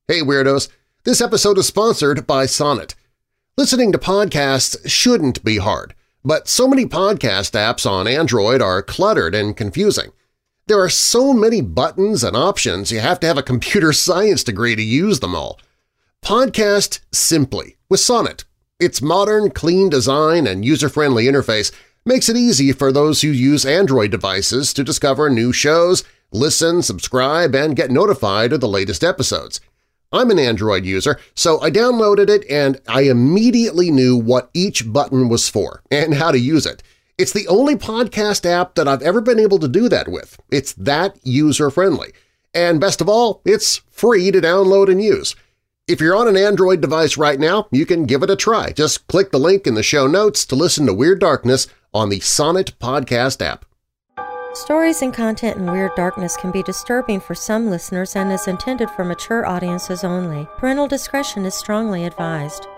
Hey Weirdos! This episode is sponsored by Sonnet. Listening to podcasts shouldn't be hard, but so many podcast apps on Android are cluttered and confusing. There are so many buttons and options you have to have a computer science degree to use them all. Podcast simply with Sonnet. Its modern, clean design and user-friendly interface makes it easy for those who use Android devices to discover new shows, listen, subscribe, and get notified of the latest episodes. I'm an Android user, so I downloaded it and I immediately knew what each button was for and how to use it. It's the only podcast app that I've ever been able to do that with. It's that user-friendly. And best of all, it's free to download and use. If you're on an Android device right now, you can give it a try. Just click the link in the show notes to listen to Weird Darkness on the Sonnet podcast app. Stories and content in Weird Darkness can be disturbing for some listeners and is intended for mature audiences only. Parental discretion is strongly advised.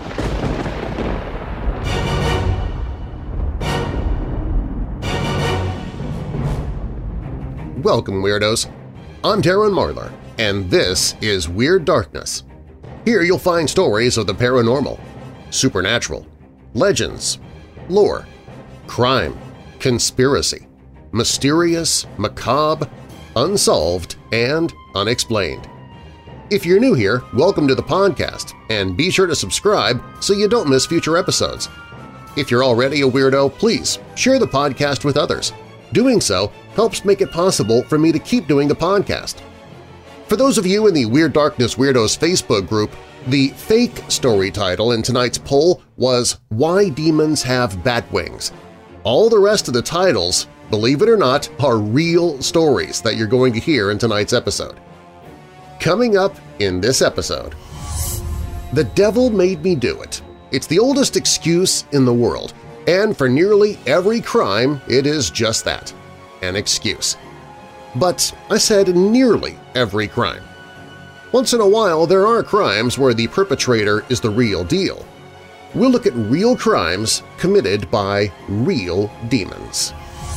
Welcome, Weirdos! I'm Darren Marlar, and this is Weird Darkness. Here you'll find stories of the paranormal, supernatural, legends, lore, crime, conspiracy, mysterious, macabre, unsolved, and unexplained. If you're new here, welcome to the podcast, and be sure to subscribe so you don't miss future episodes. If you're already a weirdo, please share the podcast with others. Doing so helps make it possible for me to keep doing the podcast. For those of you in the Weird Darkness Weirdos Facebook group, the fake story title in tonight's poll was Why Demons Have Bat Wings. All the rest of the titles, believe it or not, are real stories that you're going to hear in tonight's episode. Coming up in this episode, The Devil Made Me Do It. It's the oldest excuse in the world, and for nearly every crime it is just that, an excuse. But I said nearly every crime. Once in a while there are crimes where the perpetrator is the real deal. We'll look at real crimes committed by real demons.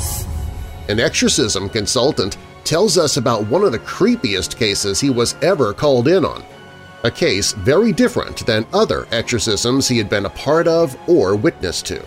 An exorcism consultant tells us about one of the creepiest cases he was ever called in on, a case very different than other exorcisms he had been a part of or witness to.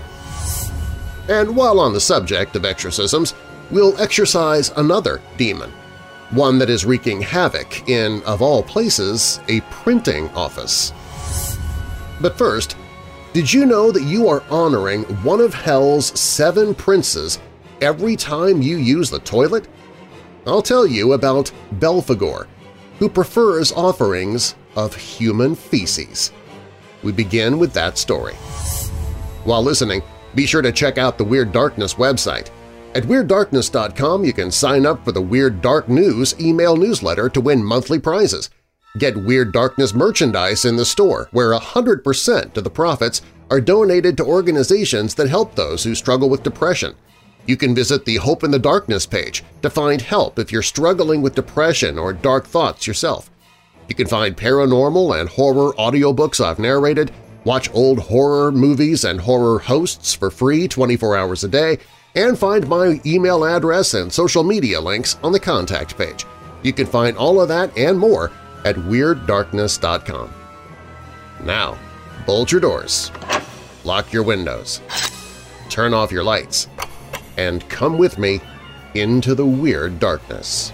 And while on the subject of exorcisms, we'll exorcise another demon, one that is wreaking havoc in, of all places, a printing office. But first, did you know that you are honoring one of hell's 7 princes every time you use the toilet? I'll tell you about Belphegor, who prefers offerings of human feces. We begin with that story. While listening, be sure to check out the Weird Darkness website. At WeirdDarkness.com you can sign up for the Weird Dark News email newsletter to win monthly prizes. Get Weird Darkness merchandise in the store, where 100% of the profits are donated to organizations that help those who struggle with depression. You can visit the Hope in the Darkness page to find help if you're struggling with depression or dark thoughts yourself. You can find paranormal and horror audiobooks I've narrated, watch old horror movies and horror hosts for free 24 hours a day, and find my email address and social media links on the contact page. You can find all of that and more at WeirdDarkness.com. Now, bolt your doors, lock your windows, turn off your lights, and come with me into the Weird Darkness.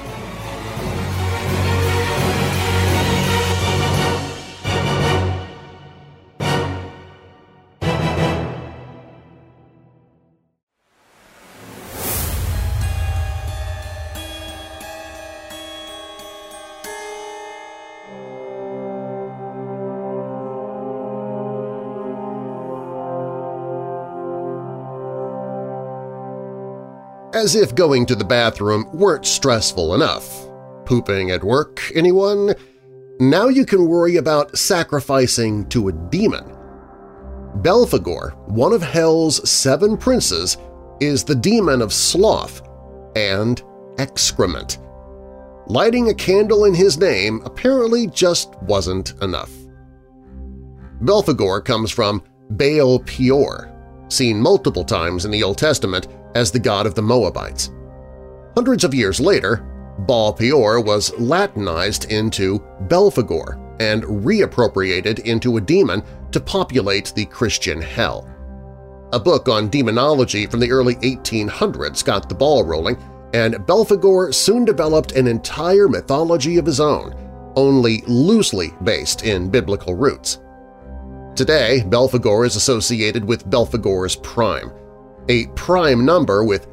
As if going to the bathroom weren't stressful enough. Pooping at work, anyone? Now you can worry about sacrificing to a demon. Belphegor, one of Hell's 7 princes, is the demon of sloth and excrement. Lighting a candle in his name apparently just wasn't enough. Belphegor comes from Baal Peor, seen multiple times in the Old Testament as the god of the Moabites. Hundreds of years later, Baal Peor was Latinized into Belphegor and reappropriated into a demon to populate the Christian hell. A book on demonology from the early 1800s got the ball rolling, and Belphegor soon developed an entire mythology of his own, only loosely based in biblical roots. Today, Belphegor is associated with Belphegor's prime, a prime number with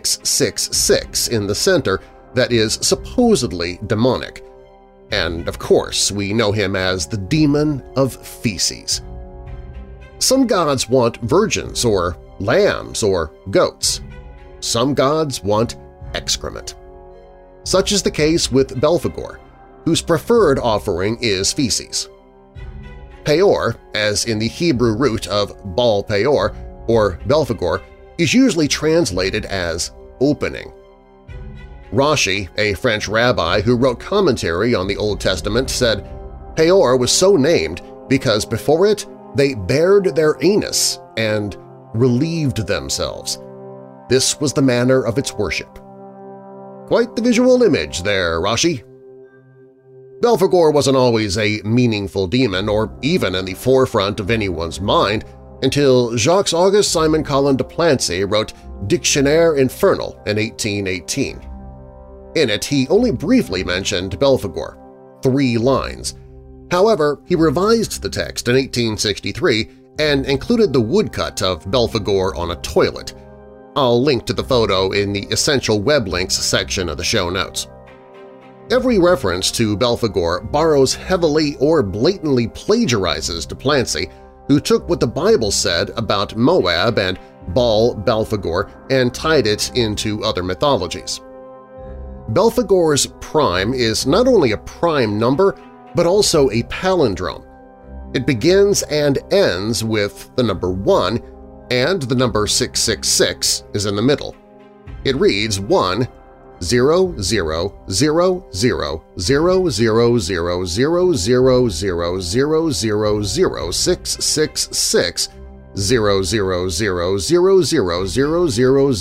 666 in the center that is supposedly demonic. And of course, we know him as the demon of feces. Some gods want virgins or lambs or goats. Some gods want excrement. Such is the case with Belphegor, whose preferred offering is feces. Peor, as in the Hebrew root of Baal Peor or Belphegor, is usually translated as opening. Rashi, a French rabbi who wrote commentary on the Old Testament, said, "Peor was so named because before it they bared their anus and relieved themselves. This was the manner of its worship." Quite the visual image there, Rashi. Belphegor wasn't always a meaningful demon or even in the forefront of anyone's mind until Jacques-Auguste Simon Colin de Plancy wrote Dictionnaire Infernal in 1818. In it, he only briefly mentioned Belphegor, 3 lines. However, he revised the text in 1863 and included the woodcut of Belphegor on a toilet. I'll link to the photo in the Essential Web Links section of the show notes. Every reference to Belphegor borrows heavily or blatantly plagiarizes de Plancy, who took what the Bible said about Moab and Baal Belphegor and tied it into other mythologies. Belphegor's prime is not only a prime number, but also a palindrome. It begins and ends with the number 1, and the number 666 is in the middle. It reads 1 0 0 0 0 0 0 0 0 0 0 0 0 0 6 6 6 0 0 0 0 0 0 0 0 0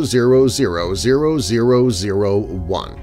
0 0 0 1.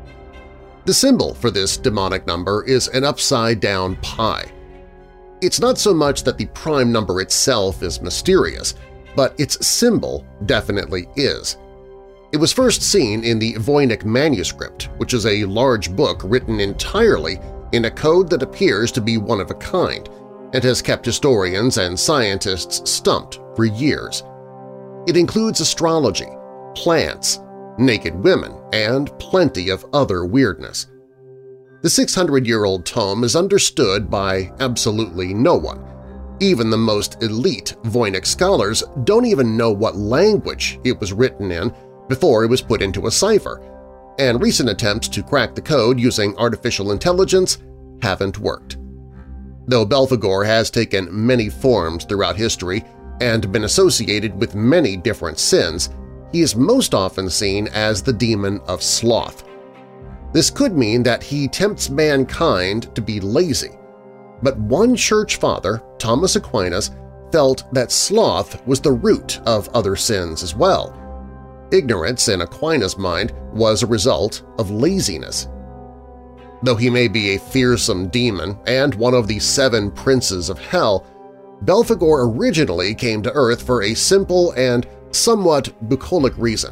The symbol for this demonic number is an upside-down pi. It's not so much that the prime number itself is mysterious, but its symbol definitely is. It was first seen in the Voynich manuscript, which is a large book written entirely in a code that appears to be one of a kind and has kept historians and scientists stumped for years. It includes astrology, plants, naked women, and plenty of other weirdness. The 600-year-old tome is understood by absolutely no one. Even the most elite Voynich scholars don't even know what language it was written in before it was put into a cipher, and recent attempts to crack the code using artificial intelligence haven't worked. Though Belphegor has taken many forms throughout history and been associated with many different sins, he is most often seen as the demon of sloth. This could mean that he tempts mankind to be lazy, but one church father, Thomas Aquinas, felt that sloth was the root of other sins as well. Ignorance, in Aquinas' mind, was a result of laziness. Though he may be a fearsome demon and one of the 7 princes of hell, Belphegor originally came to Earth for a simple and somewhat bucolic reason.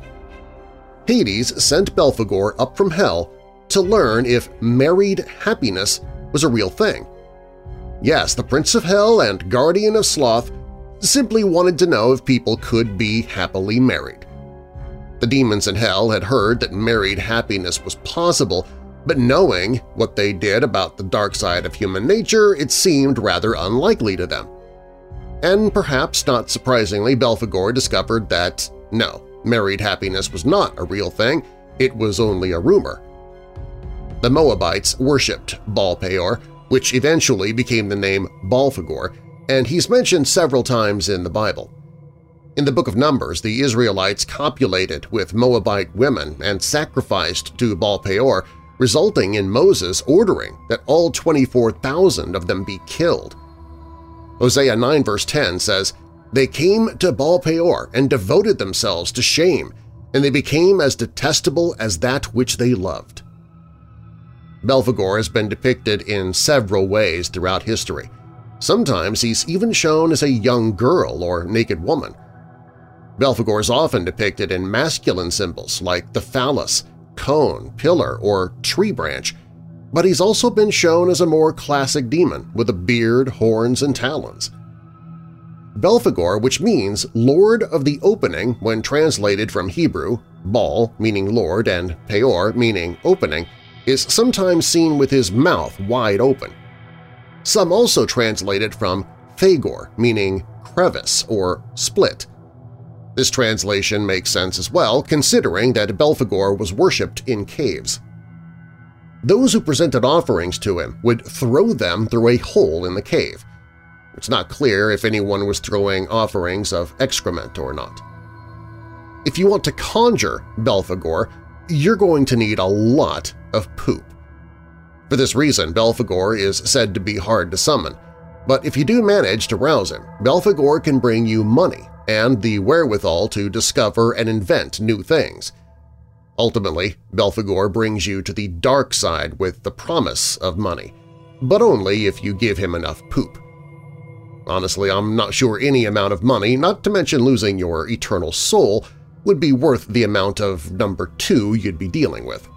Hades sent Belphegor up from hell to learn if married happiness was a real thing. Yes, the Prince of Hell and Guardian of Sloth simply wanted to know if people could be happily married. The demons in hell had heard that married happiness was possible, but knowing what they did about the dark side of human nature, it seemed rather unlikely to them. And perhaps not surprisingly, Belphegor discovered that, no, married happiness was not a real thing, it was only a rumor. The Moabites worshipped Baal Peor, which eventually became the name Balphegor, and he's mentioned several times in the Bible. In the Book of Numbers, the Israelites copulated with Moabite women and sacrificed to Baal Peor, resulting in Moses ordering that all 24,000 of them be killed. Hosea 9 verse 10 says, "They came to Baal Peor and devoted themselves to shame, and they became as detestable as that which they loved." Belphegor has been depicted in several ways throughout history. Sometimes he's even shown as a young girl or naked woman. Belphegor is often depicted in masculine symbols like the phallus, cone, pillar, or tree branch, but he's also been shown as a more classic demon with a beard, horns, and talons. Belphegor, which means Lord of the Opening when translated from Hebrew, Baal meaning Lord and Peor meaning opening, is sometimes seen with his mouth wide open. Some also translate it from Phagor, meaning crevice or split. This translation makes sense as well, considering that Belphegor was worshipped in caves. Those who presented offerings to him would throw them through a hole in the cave. It's not clear if anyone was throwing offerings of excrement or not. If you want to conjure Belphegor, you're going to need a lot of poop. For this reason, Belphegor is said to be hard to summon, but if you do manage to rouse him, Belphegor can bring you money and the wherewithal to discover and invent new things. Ultimately, Belphegor brings you to the dark side with the promise of money, but only if you give him enough poop. Honestly, I'm not sure any amount of money, not to mention losing your eternal soul, would be worth the amount of number 2 you'd be dealing with.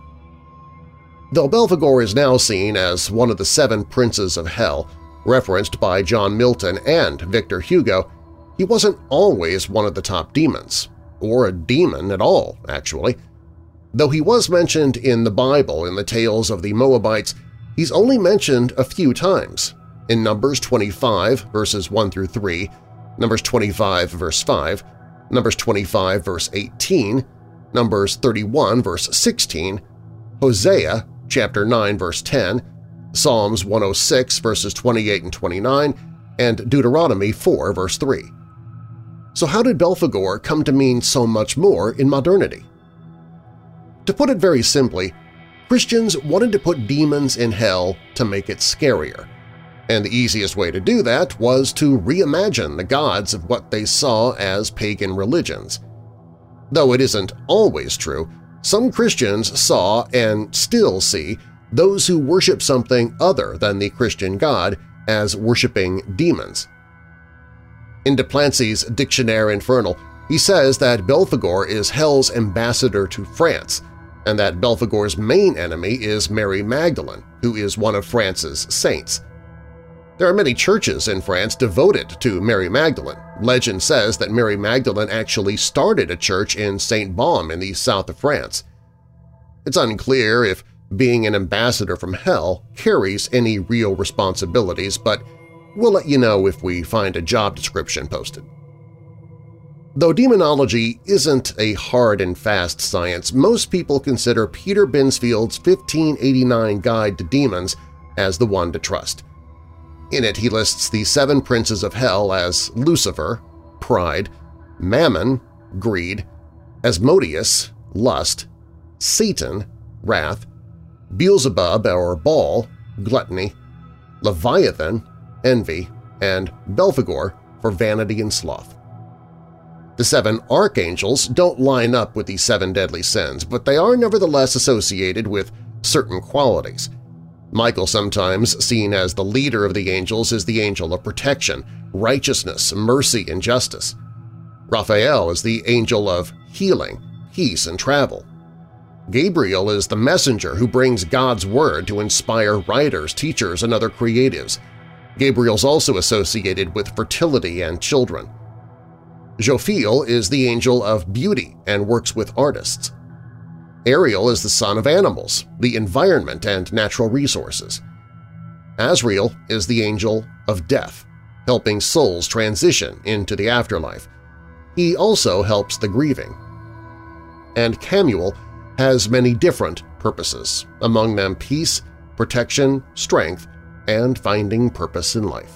Though Belphegor is now seen as one of the 7 princes of hell, referenced by John Milton and Victor Hugo, he wasn't always one of the top demons, or a demon at all, actually. Though he was mentioned in the Bible in the tales of the Moabites, he's only mentioned a few times, in Numbers 25 verses 1 through 3, Numbers 25 verse 5, Numbers 25 verse 18, Numbers 31 verse 16, Hosea chapter 9 verse 10, Psalms 106 verses 28 and 29, and Deuteronomy 4 verse 3. So how did Belphegor come to mean so much more in modernity? To put it very simply, Christians wanted to put demons in hell to make it scarier, and the easiest way to do that was to reimagine the gods of what they saw as pagan religions. Though it isn't always true, some Christians saw and still see those who worship something other than the Christian God as worshiping demons. In Duplanty's Dictionnaire Infernal, he says that Belphegor is hell's ambassador to France, and that Belphegor's main enemy is Mary Magdalene, who is one of France's saints. There are many churches in France devoted to Mary Magdalene. Legend says that Mary Magdalene actually started a church in Saint-Baume in the south of France. It's unclear if being an ambassador from hell carries any real responsibilities, but we'll let you know if we find a job description posted. Though demonology isn't a hard and fast science, most people consider Peter Binsfield's 1589 Guide to Demons as the one to trust. In it, he lists the 7 princes of hell as Lucifer, pride, Mammon, greed, Asmodeus, lust, Satan, wrath, Beelzebub or Baal, gluttony, Leviathan, envy, and Belphegor for vanity and sloth. The 7 archangels don't line up with the 7 deadly sins, but they are nevertheless associated with certain qualities. Michael, sometimes seen as the leader of the angels, is the angel of protection, righteousness, mercy, and justice. Raphael is the angel of healing, peace, and travel. Gabriel is the messenger who brings God's word to inspire writers, teachers, and other creatives. Gabriel's also associated with fertility and children. Jophiel is the angel of beauty and works with artists. Ariel is the son of animals, the environment, and natural resources. Azrael is the angel of death, helping souls transition into the afterlife. He also helps the grieving. And Camuel has many different purposes, among them peace, protection, strength, and finding purpose in life.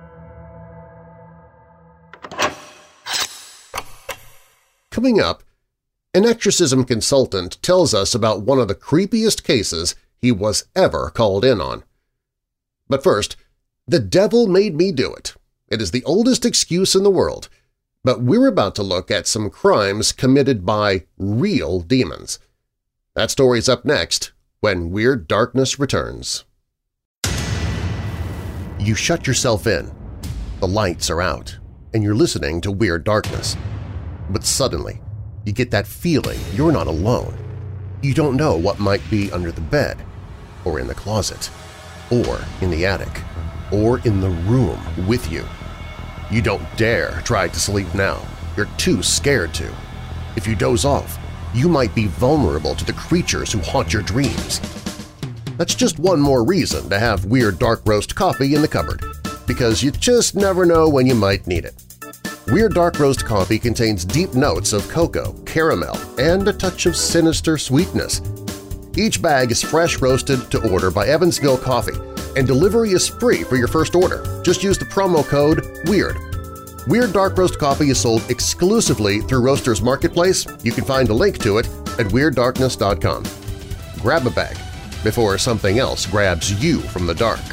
Coming up, an exorcism consultant tells us about one of the creepiest cases he was ever called in on. But first, the devil made me do it. It is the oldest excuse in the world, but we're about to look at some crimes committed by real demons. That story's up next when Weird Darkness returns. You shut yourself in, the lights are out, and you're listening to Weird Darkness. But suddenly, you get that feeling you're not alone. You don't know what might be under the bed, or in the closet, or in the attic, or in the room with you. You don't dare try to sleep now. You're too scared to. If you doze off, you might be vulnerable to the creatures who haunt your dreams. That's just one more reason to have Weird Dark Roast coffee in the cupboard, because you just never know when you might need it. Weird Dark Roast coffee contains deep notes of cocoa, caramel, and a touch of sinister sweetness. Each bag is fresh roasted to order by Evansville Coffee, and delivery is free for your first order. Just use the promo code WEIRD. Weird Dark Roast coffee is sold exclusively through Roasters Marketplace. You can find a link to it at WeirdDarkness.com. Grab a bag before something else grabs you from the dark.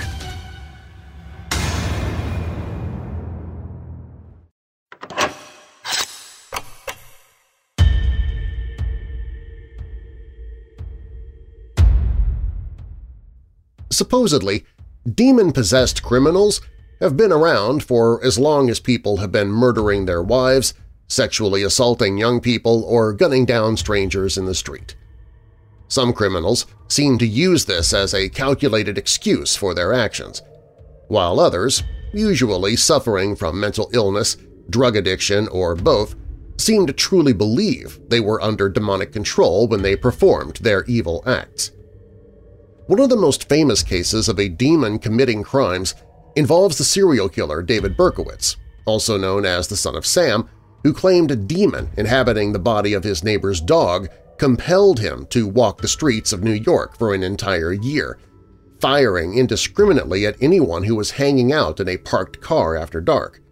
Supposedly, demon-possessed criminals have been around for as long as people have been murdering their wives, sexually assaulting young people, or gunning down strangers in the street. Some criminals seem to use this as a calculated excuse for their actions, while others, usually suffering from mental illness, drug addiction, or both, seem to truly believe they were under demonic control when they performed their evil acts. One of the most famous cases of a demon committing crimes involves the serial killer David Berkowitz, also known as the Son of Sam, who claimed a demon inhabiting the body of his neighbor's dog compelled him to walk the streets of New York for an entire year, firing indiscriminately at anyone who was hanging out in a parked car after dark.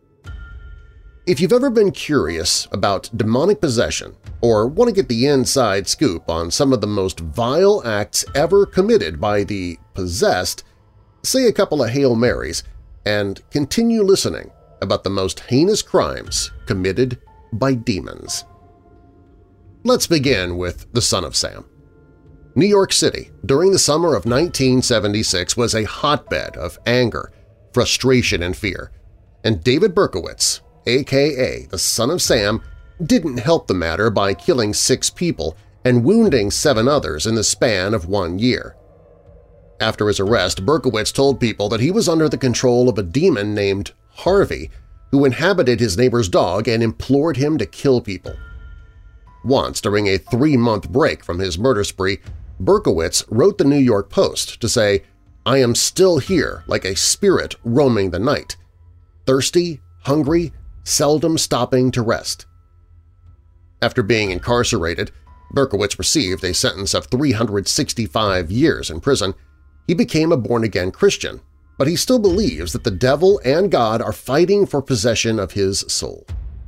If you've ever been curious about demonic possession or want to get the inside scoop on some of the most vile acts ever committed by the possessed, say a couple of Hail Marys and continue listening about the most heinous crimes committed by demons. Let's begin with the Son of Sam. New York City during the summer of 1976 was a hotbed of anger, frustration, and fear, and David Berkowitz, a.k.a. the Son of Sam, didn't help the matter by killing 6 people and wounding 7 others in the span of 1 year. After his arrest, Berkowitz told people that he was under the control of a demon named Harvey who inhabited his neighbor's dog and implored him to kill people. Once, during a 3-month break from his murder spree, Berkowitz wrote the New York Post to say, "I am still here like a spirit roaming the night, thirsty, hungry, seldom stopping to rest." After being incarcerated, Berkowitz received a sentence of 365 years in prison. He became a born-again Christian, but he still believes that the devil and God are fighting for possession of his soul.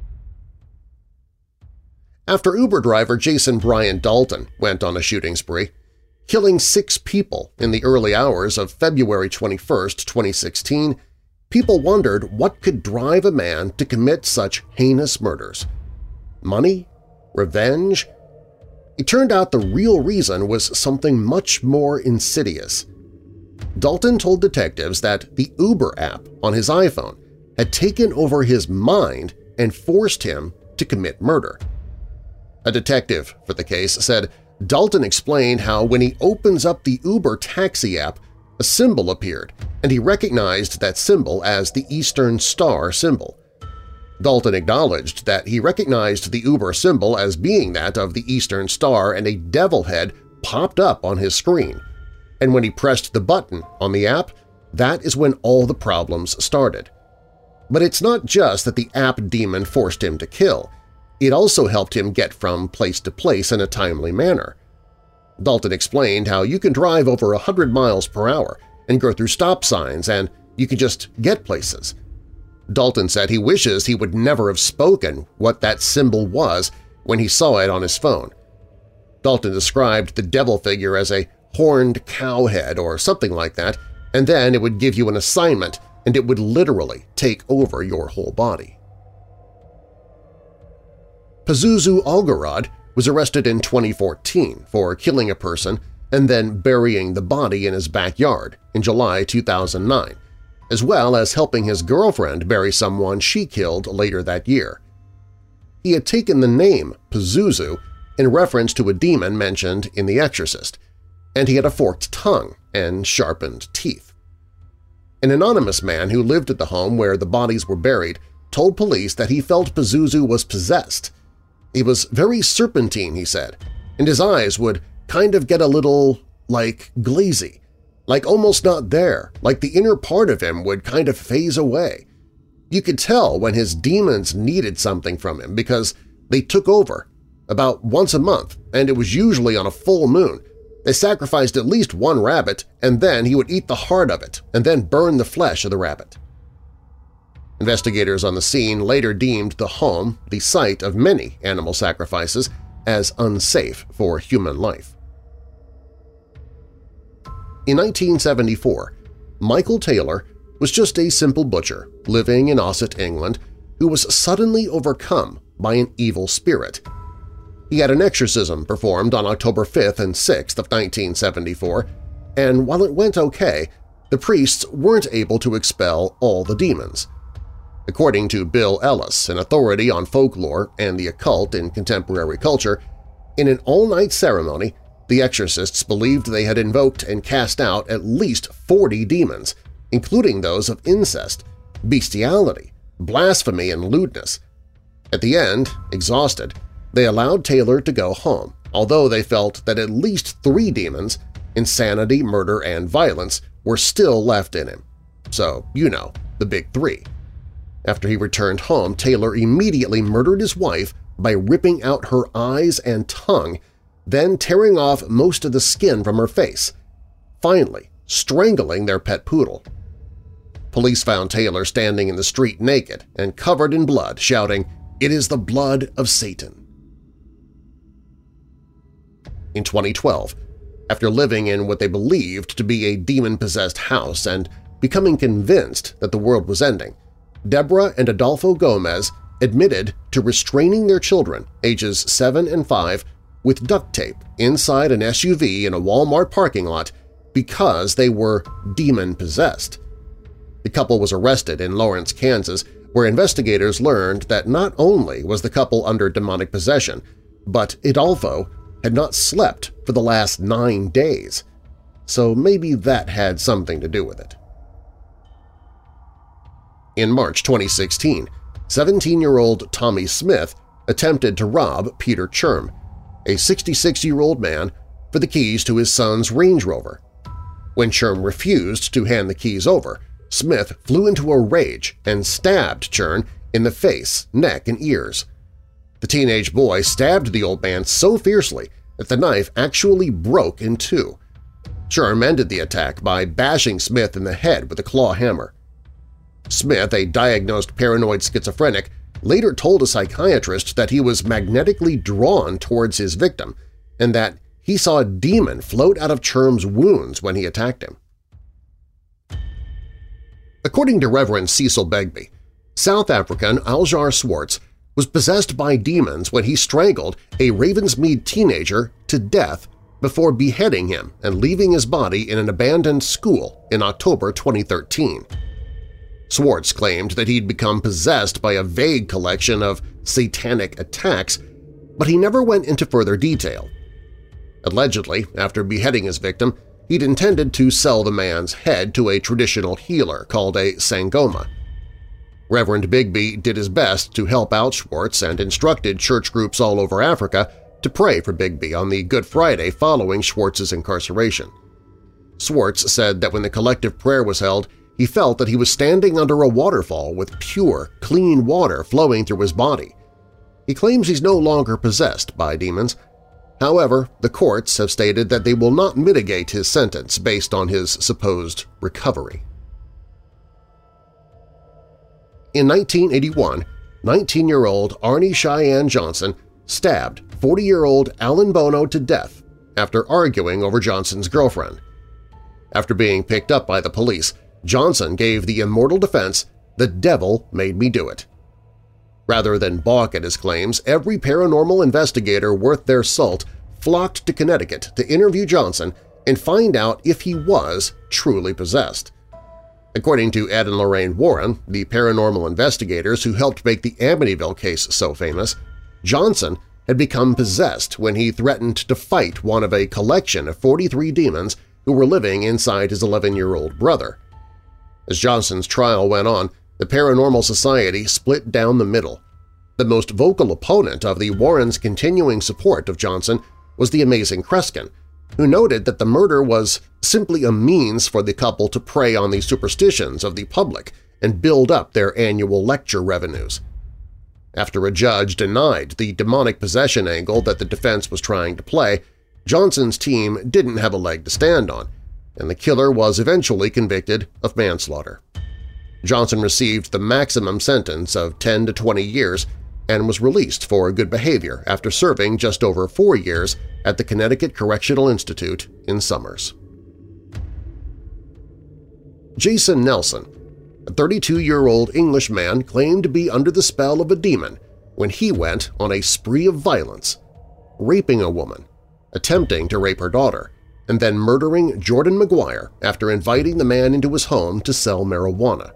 After Uber driver Jason Brian Dalton went on a shooting spree, killing 6 people in the early hours of February 21, 2016, people wondered what could drive a man to commit such heinous murders. Money? Revenge? It turned out the real reason was something much more insidious. Dalton told detectives that the Uber app on his iPhone had taken over his mind and forced him to commit murder. A detective for the case said Dalton explained how when he opens up the Uber taxi app, a symbol appeared, and he recognized that symbol as the Eastern Star symbol. Dalton acknowledged that he recognized the Uber symbol as being that of the Eastern Star, and a devil head popped up on his screen. And when he pressed the button on the app, that is when all the problems started. But it's not just that the app demon forced him to kill. It also helped him get from place to place in a timely manner. Dalton explained how you can drive over 100 miles per hour and go through stop signs and you can just get places. Dalton said he wishes he would never have spoken what that symbol was when he saw it on his phone. Dalton described the devil figure as a horned cow head or something like that, and then it would give you an assignment and it would literally take over your whole body. Pazuzu Algarad was arrested in 2014 for killing a person and then burying the body in his backyard in July 2009, as well as helping his girlfriend bury someone she killed later that year. He had taken the name Pazuzu in reference to a demon mentioned in The Exorcist, and he had a forked tongue and sharpened teeth. An anonymous man who lived at the home where the bodies were buried told police that he felt Pazuzu was possessed. He was very serpentine, he said, and his eyes would kind of get a little, glazy, like almost not there, like the inner part of him would kind of phase away. You could tell when his demons needed something from him because they took over about once a month, and it was usually on a full moon. They sacrificed at least one rabbit, and then he would eat the heart of it and then burn the flesh of the rabbit. Investigators on the scene later deemed the home, the site of many animal sacrifices, as unsafe for human life. In 1974, Michael Taylor was just a simple butcher living in Ossett, England, who was suddenly overcome by an evil spirit. He had an exorcism performed on October 5th and 6th of 1974, and while it went okay, the priests weren't able to expel all the demons. According to Bill Ellis, an authority on folklore and the occult in contemporary culture, in an all-night ceremony, the exorcists believed they had invoked and cast out at least 40 demons, including those of incest, bestiality, blasphemy, and lewdness. At the end, exhausted, they allowed Taylor to go home, although they felt that at least 3 demons – insanity, murder, and violence – were still left in him. So, the big 3. After he returned home, Taylor immediately murdered his wife by ripping out her eyes and tongue, then tearing off most of the skin from her face, finally strangling their pet poodle. Police found Taylor standing in the street naked and covered in blood, shouting, "It is the blood of Satan." In 2012, after living in what they believed to be a demon-possessed house and becoming convinced that the world was ending, Deborah and Adolfo Gomez admitted to restraining their children, ages 7 and 5, with duct tape inside an SUV in a Walmart parking lot because they were demon-possessed. The couple was arrested in Lawrence, Kansas, where investigators learned that not only was the couple under demonic possession, but Adolfo had not slept for the last 9 days, so maybe that had something to do with it. In March 2016, 17-year-old Tommy Smith attempted to rob Peter Churm, a 66-year-old man, for the keys to his son's Range Rover. When Churm refused to hand the keys over, Smith flew into a rage and stabbed Churm in the face, neck, and ears. The teenage boy stabbed the old man so fiercely that the knife actually broke in 2. Churm ended the attack by bashing Smith in the head with a claw hammer. Smith, a diagnosed paranoid schizophrenic, later told a psychiatrist that he was magnetically drawn towards his victim and that he saw a demon float out of Churm's wounds when he attacked him. According to Reverend Cecil Begbie, South African Aljar Swartz was possessed by demons when he strangled a Ravensmead teenager to death before beheading him and leaving his body in an abandoned school in October 2013. Swartz claimed that he'd become possessed by a vague collection of satanic attacks, but he never went into further detail. Allegedly, after beheading his victim, he'd intended to sell the man's head to a traditional healer called a Sangoma. Reverend Begbie did his best to help out Swartz and instructed church groups all over Africa to pray for Begbie on the Good Friday following Swartz's incarceration. Swartz said that when the collective prayer was held, he felt that he was standing under a waterfall with pure, clean water flowing through his body. He claims he's no longer possessed by demons. However, the courts have stated that they will not mitigate his sentence based on his supposed recovery. In 1981, 19-year-old Arnie Cheyenne Johnson stabbed 40-year-old Alan Bono to death after arguing over Johnson's girlfriend. After being picked up by the police, Johnson gave the immortal defense, "The devil made me do it." Rather than balk at his claims, every paranormal investigator worth their salt flocked to Connecticut to interview Johnson and find out if he was truly possessed. According to Ed and Lorraine Warren, the paranormal investigators who helped make the Amityville case so famous, Johnson had become possessed when he threatened to fight one of a collection of 43 demons who were living inside his 11-year-old brother. As Johnson's trial went on, the Paranormal Society split down the middle. The most vocal opponent of the Warrens' continuing support of Johnson was the amazing Kreskin, who noted that the murder was simply a means for the couple to prey on the superstitions of the public and build up their annual lecture revenues. After a judge denied the demonic possession angle that the defense was trying to play, Johnson's team didn't have a leg to stand on, and the killer was eventually convicted of manslaughter. Johnson received the maximum sentence of 10 to 20 years and was released for good behavior after serving just over 4 years at the Connecticut Correctional Institute in Somers. Jason Nelson, a 32-year-old Englishman, claimed to be under the spell of a demon when he went on a spree of violence, raping a woman, attempting to rape her daughter, and then murdering Jordan McGuire after inviting the man into his home to sell marijuana.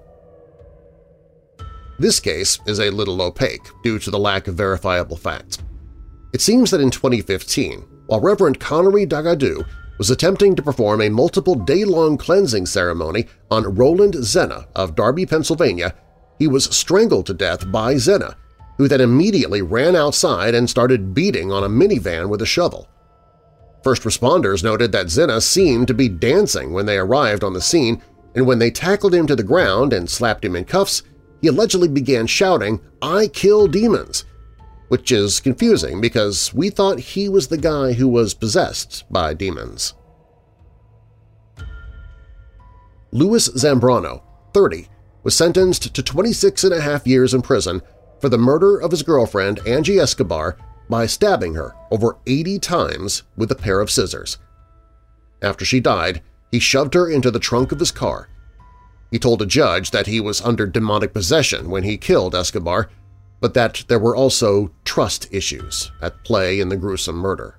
This case is a little opaque due to the lack of verifiable facts. It seems that in 2015, while Reverend Connery Dagadou was attempting to perform a multiple day-long cleansing ceremony on Roland Zena of Darby, Pennsylvania, he was strangled to death by Zena, who then immediately ran outside and started beating on a minivan with a shovel. First responders noted that Zena seemed to be dancing when they arrived on the scene, and when they tackled him to the ground and slapped him in cuffs, he allegedly began shouting, "I kill demons," which is confusing because we thought he was the guy who was possessed by demons. Louis Zambrano, 30, was sentenced to 26.5 years in prison for the murder of his girlfriend Angie Escobar by stabbing her over 80 times with a pair of scissors. After she died, he shoved her into the trunk of his car. He told a judge that he was under demonic possession when he killed Escobar, but that there were also trust issues at play in the gruesome murder.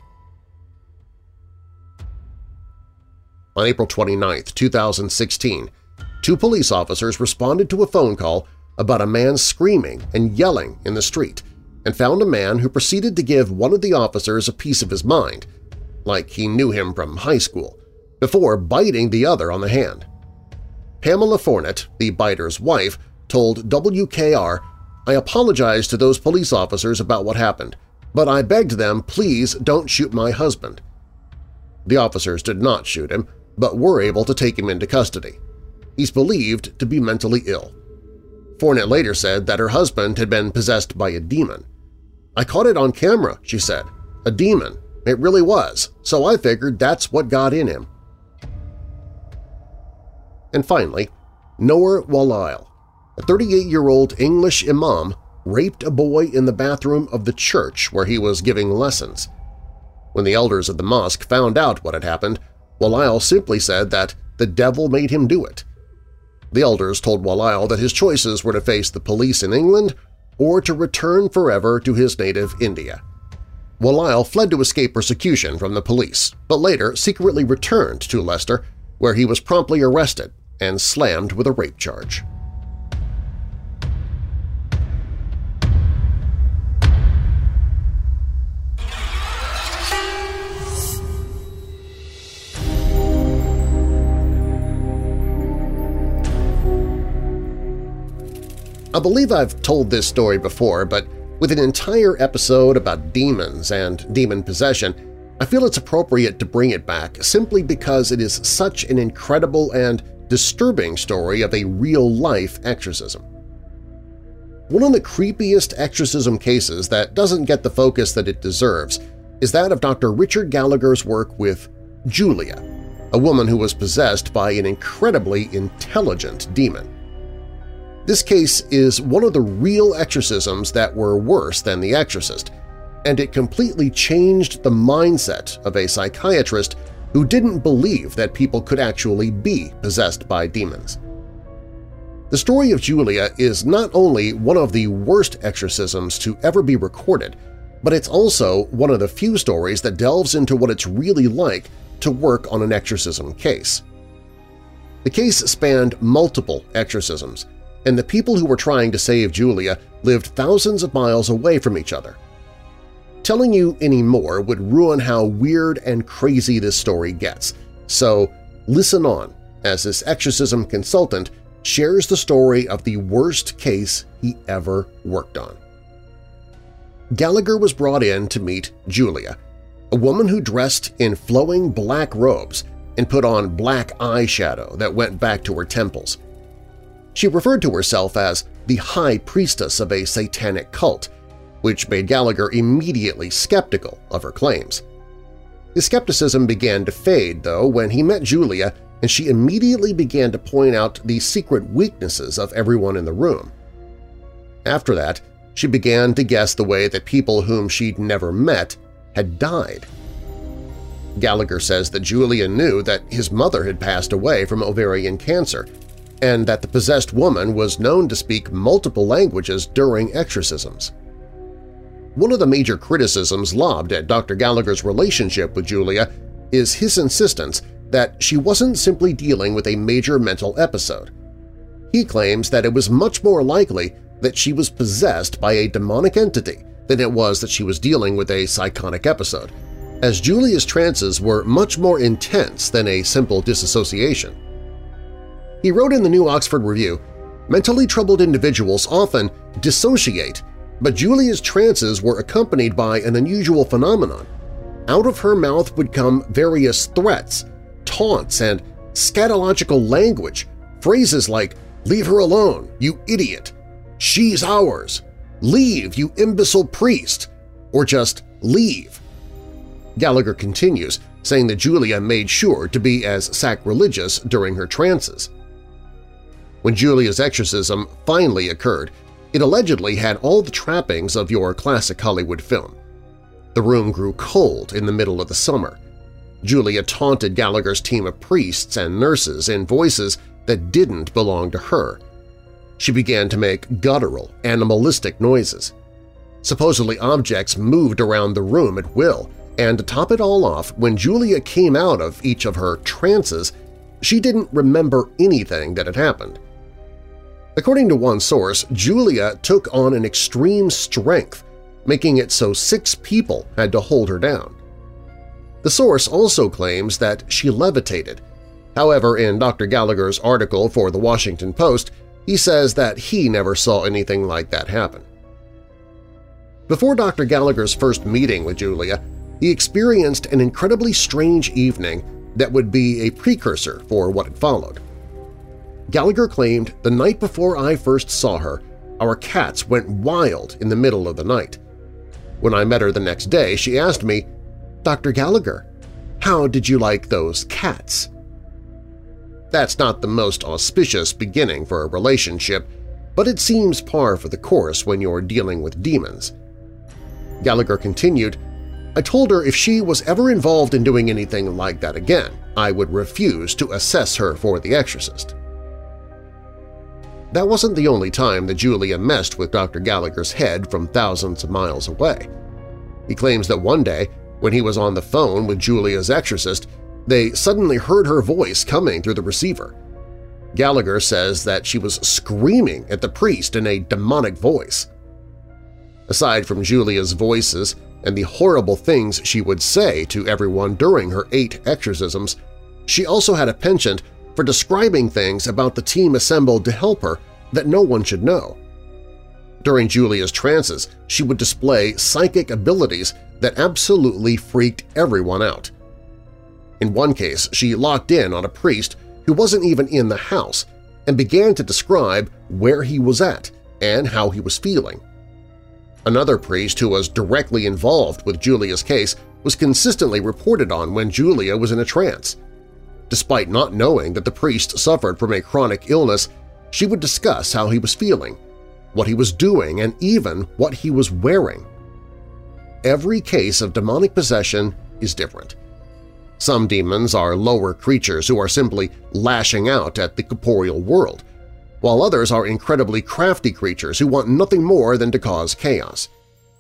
On April 29, 2016, 2 police officers responded to a phone call about a man screaming and yelling in the street and found a man who proceeded to give one of the officers a piece of his mind, like he knew him from high school, before biting the other on the hand. Pamela Fournette, the biter's wife, told WKR, "I apologized to those police officers about what happened, but I begged them, please don't shoot my husband." The officers did not shoot him, but were able to take him into custody. He's believed to be mentally ill. Fournette later said that her husband had been possessed by a demon. "I caught it on camera," she said. "A demon. It really was, so I figured that's what got in him." And finally, Noor Walail, a 38-year-old English imam, raped a boy in the bathroom of the church where he was giving lessons. When the elders of the mosque found out what had happened, Walail simply said that the devil made him do it. The elders told Walail that his choices were to face the police in England or to return forever to his native India. Walail fled to escape persecution from the police, but later secretly returned to Leicester, where he was promptly arrested and slammed with a rape charge. I believe I've told this story before, but with an entire episode about demons and demon possession, I feel it's appropriate to bring it back simply because it is such an incredible and disturbing story of a real-life exorcism. One of the creepiest exorcism cases that doesn't get the focus that it deserves is that of Dr. Richard Gallagher's work with Julia, a woman who was possessed by an incredibly intelligent demon. This case is one of the real exorcisms that were worse than The Exorcist, and it completely changed the mindset of a psychiatrist who didn't believe that people could actually be possessed by demons. The story of Julia is not only one of the worst exorcisms to ever be recorded, but it's also one of the few stories that delves into what it's really like to work on an exorcism case. The case spanned multiple exorcisms, and the people who were trying to save Julia lived thousands of miles away from each other. Telling you any more would ruin how weird and crazy this story gets, so listen on as this exorcism consultant shares the story of the worst case he ever worked on. Gallagher was brought in to meet Julia, a woman who dressed in flowing black robes and put on black eyeshadow that went back to her temples. She referred to herself as the high priestess of a satanic cult, which made Gallagher immediately skeptical of her claims. His skepticism began to fade, though, when he met Julia and she immediately began to point out the secret weaknesses of everyone in the room. After that, she began to guess the way that people whom she'd never met had died. Gallagher says that Julia knew that his mother had passed away from ovarian cancer and that the possessed woman was known to speak multiple languages during exorcisms. One of the major criticisms lobbed at Dr. Gallagher's relationship with Julia is his insistence that she wasn't simply dealing with a major mental episode. He claims that it was much more likely that she was possessed by a demonic entity than it was that she was dealing with a psychotic episode, as Julia's trances were much more intense than a simple disassociation. He wrote in the New Oxford Review, "Mentally troubled individuals often dissociate, but Julia's trances were accompanied by an unusual phenomenon. Out of her mouth would come various threats, taunts, and scatological language, phrases like, 'Leave her alone, you idiot,' 'She's ours,' 'Leave, you imbecile priest,' or just 'leave.'" Gallagher continues, saying that Julia made sure to be as sacrilegious during her trances. When Julia's exorcism finally occurred, it allegedly had all the trappings of your classic Hollywood film. The room grew cold in the middle of the summer. Julia taunted Gallagher's team of priests and nurses in voices that didn't belong to her. She began to make guttural, animalistic noises. Supposedly objects moved around the room at will, and to top it all off, when Julia came out of each of her trances, she didn't remember anything that had happened. According to one source, Julia took on an extreme strength, making it so 6 people had to hold her down. The source also claims that she levitated. However, in Dr. Gallagher's article for The Washington Post, he says that he never saw anything like that happen. Before Dr. Gallagher's first meeting with Julia, he experienced an incredibly strange evening that would be a precursor for what had followed. Gallagher claimed, "The night before I first saw her, our cats went wild in the middle of the night. When I met her the next day, she asked me, 'Dr. Gallagher, how did you like those cats?'" That's not the most auspicious beginning for a relationship, but it seems par for the course when you're dealing with demons. Gallagher continued, "I told her if she was ever involved in doing anything like that again, I would refuse to assess her for the exorcist." That wasn't the only time that Julia messed with Dr. Gallagher's head from thousands of miles away. He claims that one day, when he was on the phone with Julia's exorcist, they suddenly heard her voice coming through the receiver. Gallagher says that she was screaming at the priest in a demonic voice. Aside from Julia's voices and the horrible things she would say to everyone during her 8 exorcisms, she also had a penchant for describing things about the team assembled to help her that no one should know. During Julia's trances, she would display psychic abilities that absolutely freaked everyone out. In one case, she locked in on a priest who wasn't even in the house and began to describe where he was at and how he was feeling. Another priest who was directly involved with Julia's case was consistently reported on when Julia was in a trance. Despite not knowing that the priest suffered from a chronic illness, she would discuss how he was feeling, what he was doing, and even what he was wearing. Every case of demonic possession is different. Some demons are lower creatures who are simply lashing out at the corporeal world, while others are incredibly crafty creatures who want nothing more than to cause chaos.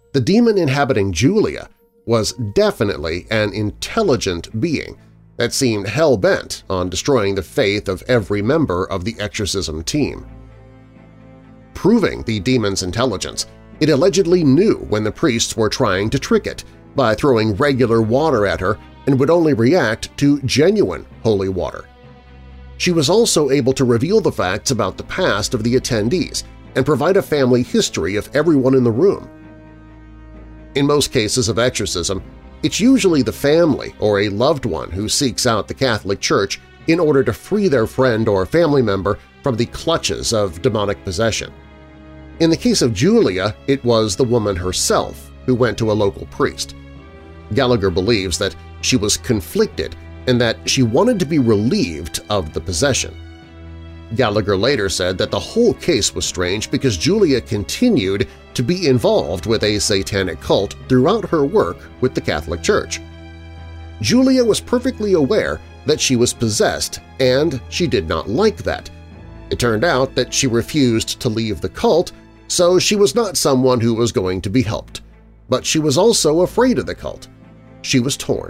The demon inhabiting Julia was definitely an intelligent being that seemed hell-bent on destroying the faith of every member of the exorcism team. Proving the demon's intelligence, it allegedly knew when the priests were trying to trick it by throwing regular water at her and would only react to genuine holy water. She was also able to reveal the facts about the past of the attendees and provide a family history of everyone in the room. In most cases of exorcism, it's usually the family or a loved one who seeks out the Catholic Church in order to free their friend or family member from the clutches of demonic possession. In the case of Julia, it was the woman herself who went to a local priest. Gallagher believes that she was conflicted and that she wanted to be relieved of the possession. Gallagher later said that the whole case was strange because Julia continued to be involved with a satanic cult throughout her work with the Catholic Church. Julia was perfectly aware that she was possessed, and she did not like that. It turned out that she refused to leave the cult, so she was not someone who was going to be helped. But she was also afraid of the cult. She was torn.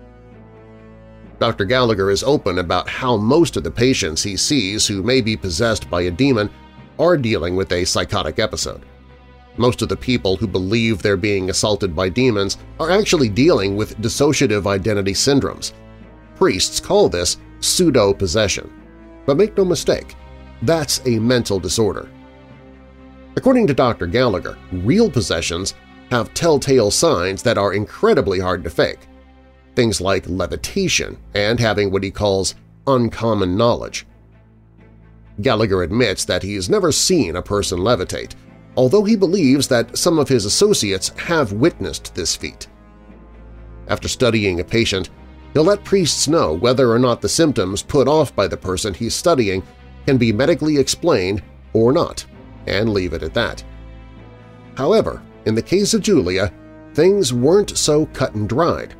Dr. Gallagher is open about how most of the patients he sees who may be possessed by a demon are dealing with a psychotic episode. Most of the people who believe they're being assaulted by demons are actually dealing with dissociative identity syndromes. Priests call this pseudo-possession. But make no mistake, that's a mental disorder. According to Dr. Gallagher, real possessions have telltale signs that are incredibly hard to fake. Things like levitation and having what he calls uncommon knowledge. Gallagher admits that he's never seen a person levitate, although he believes that some of his associates have witnessed this feat. After studying a patient, he'll let priests know whether or not the symptoms put off by the person he's studying can be medically explained or not, and leave it at that. However, in the case of Julia, things weren't so cut and dried.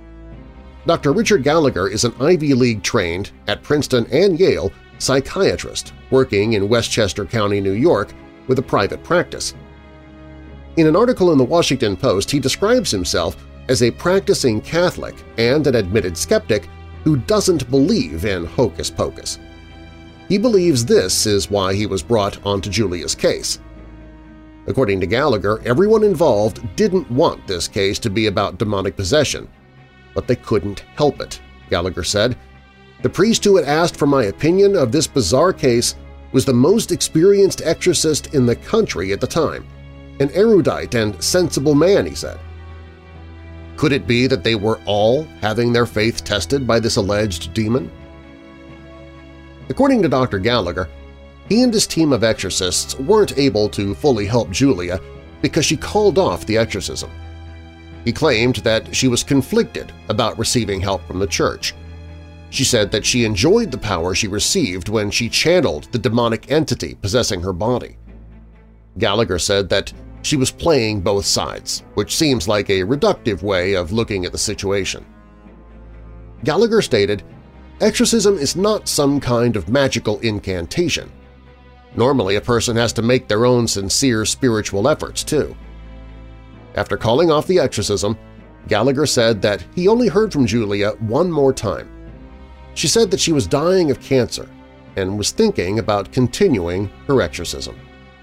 Dr. Richard Gallagher is an Ivy League-trained, at Princeton and Yale, psychiatrist working in Westchester County, New York, with a private practice. In an article in the Washington Post, he describes himself as a practicing Catholic and an admitted skeptic who doesn't believe in hocus pocus. He believes this is why he was brought onto Julia's case. According to Gallagher, everyone involved didn't want this case to be about demonic possession, but they couldn't help it, Gallagher said. The priest who had asked for my opinion of this bizarre case was the most experienced exorcist in the country at the time, an erudite and sensible man, he said. Could it be that they were all having their faith tested by this alleged demon? According to Dr. Gallagher, he and his team of exorcists weren't able to fully help Julia because she called off the exorcism. He claimed that she was conflicted about receiving help from the church. She said that she enjoyed the power she received when she channeled the demonic entity possessing her body. Gallagher said that she was playing both sides, which seems like a reductive way of looking at the situation. Gallagher stated, "Exorcism is not some kind of magical incantation. Normally a person has to make their own sincere spiritual efforts, too." After calling off the exorcism, Gallagher said that he only heard from Julia one more time. She said that she was dying of cancer and was thinking about continuing her exorcism.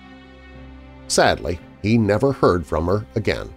Sadly, he never heard from her again.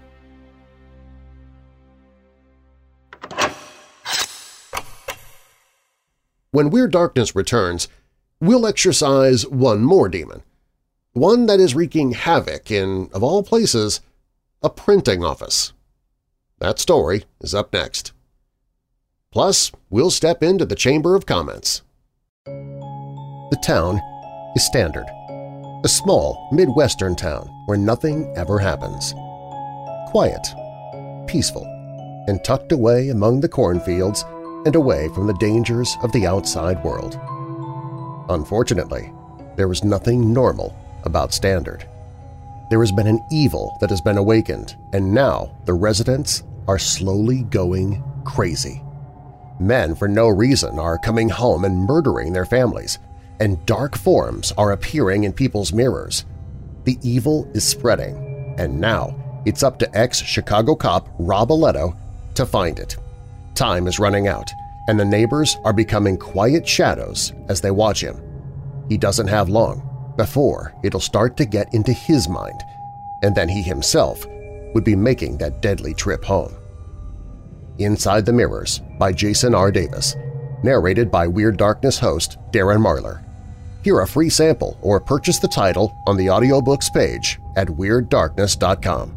When Weird Darkness returns, we'll exorcise one more demon, one that is wreaking havoc in, of all places, a printing office. That story is up next. Plus, we'll step into the Chamber of Comments. The town is Standard, a small Midwestern town where nothing ever happens. Quiet, peaceful, and tucked away among the cornfields and away from the dangers of the outside world. Unfortunately, there is nothing normal about Standard. There has been an evil that has been awakened, and now the residents are slowly going crazy. Men for no reason are coming home and murdering their families, and dark forms are appearing in people's mirrors. The evil is spreading, and now It's up to ex-Chicago cop Rob Aletto to find it. Time is running out, and the neighbors are becoming quiet shadows as they watch him. He doesn't have long before it'll start to get into his mind, and then he himself would be making that deadly trip home. Inside the Mirrors by Jason R. Davis, narrated by Weird Darkness host Darren Marlar. Hear a free sample or purchase the title on the audiobooks page at WeirdDarkness.com.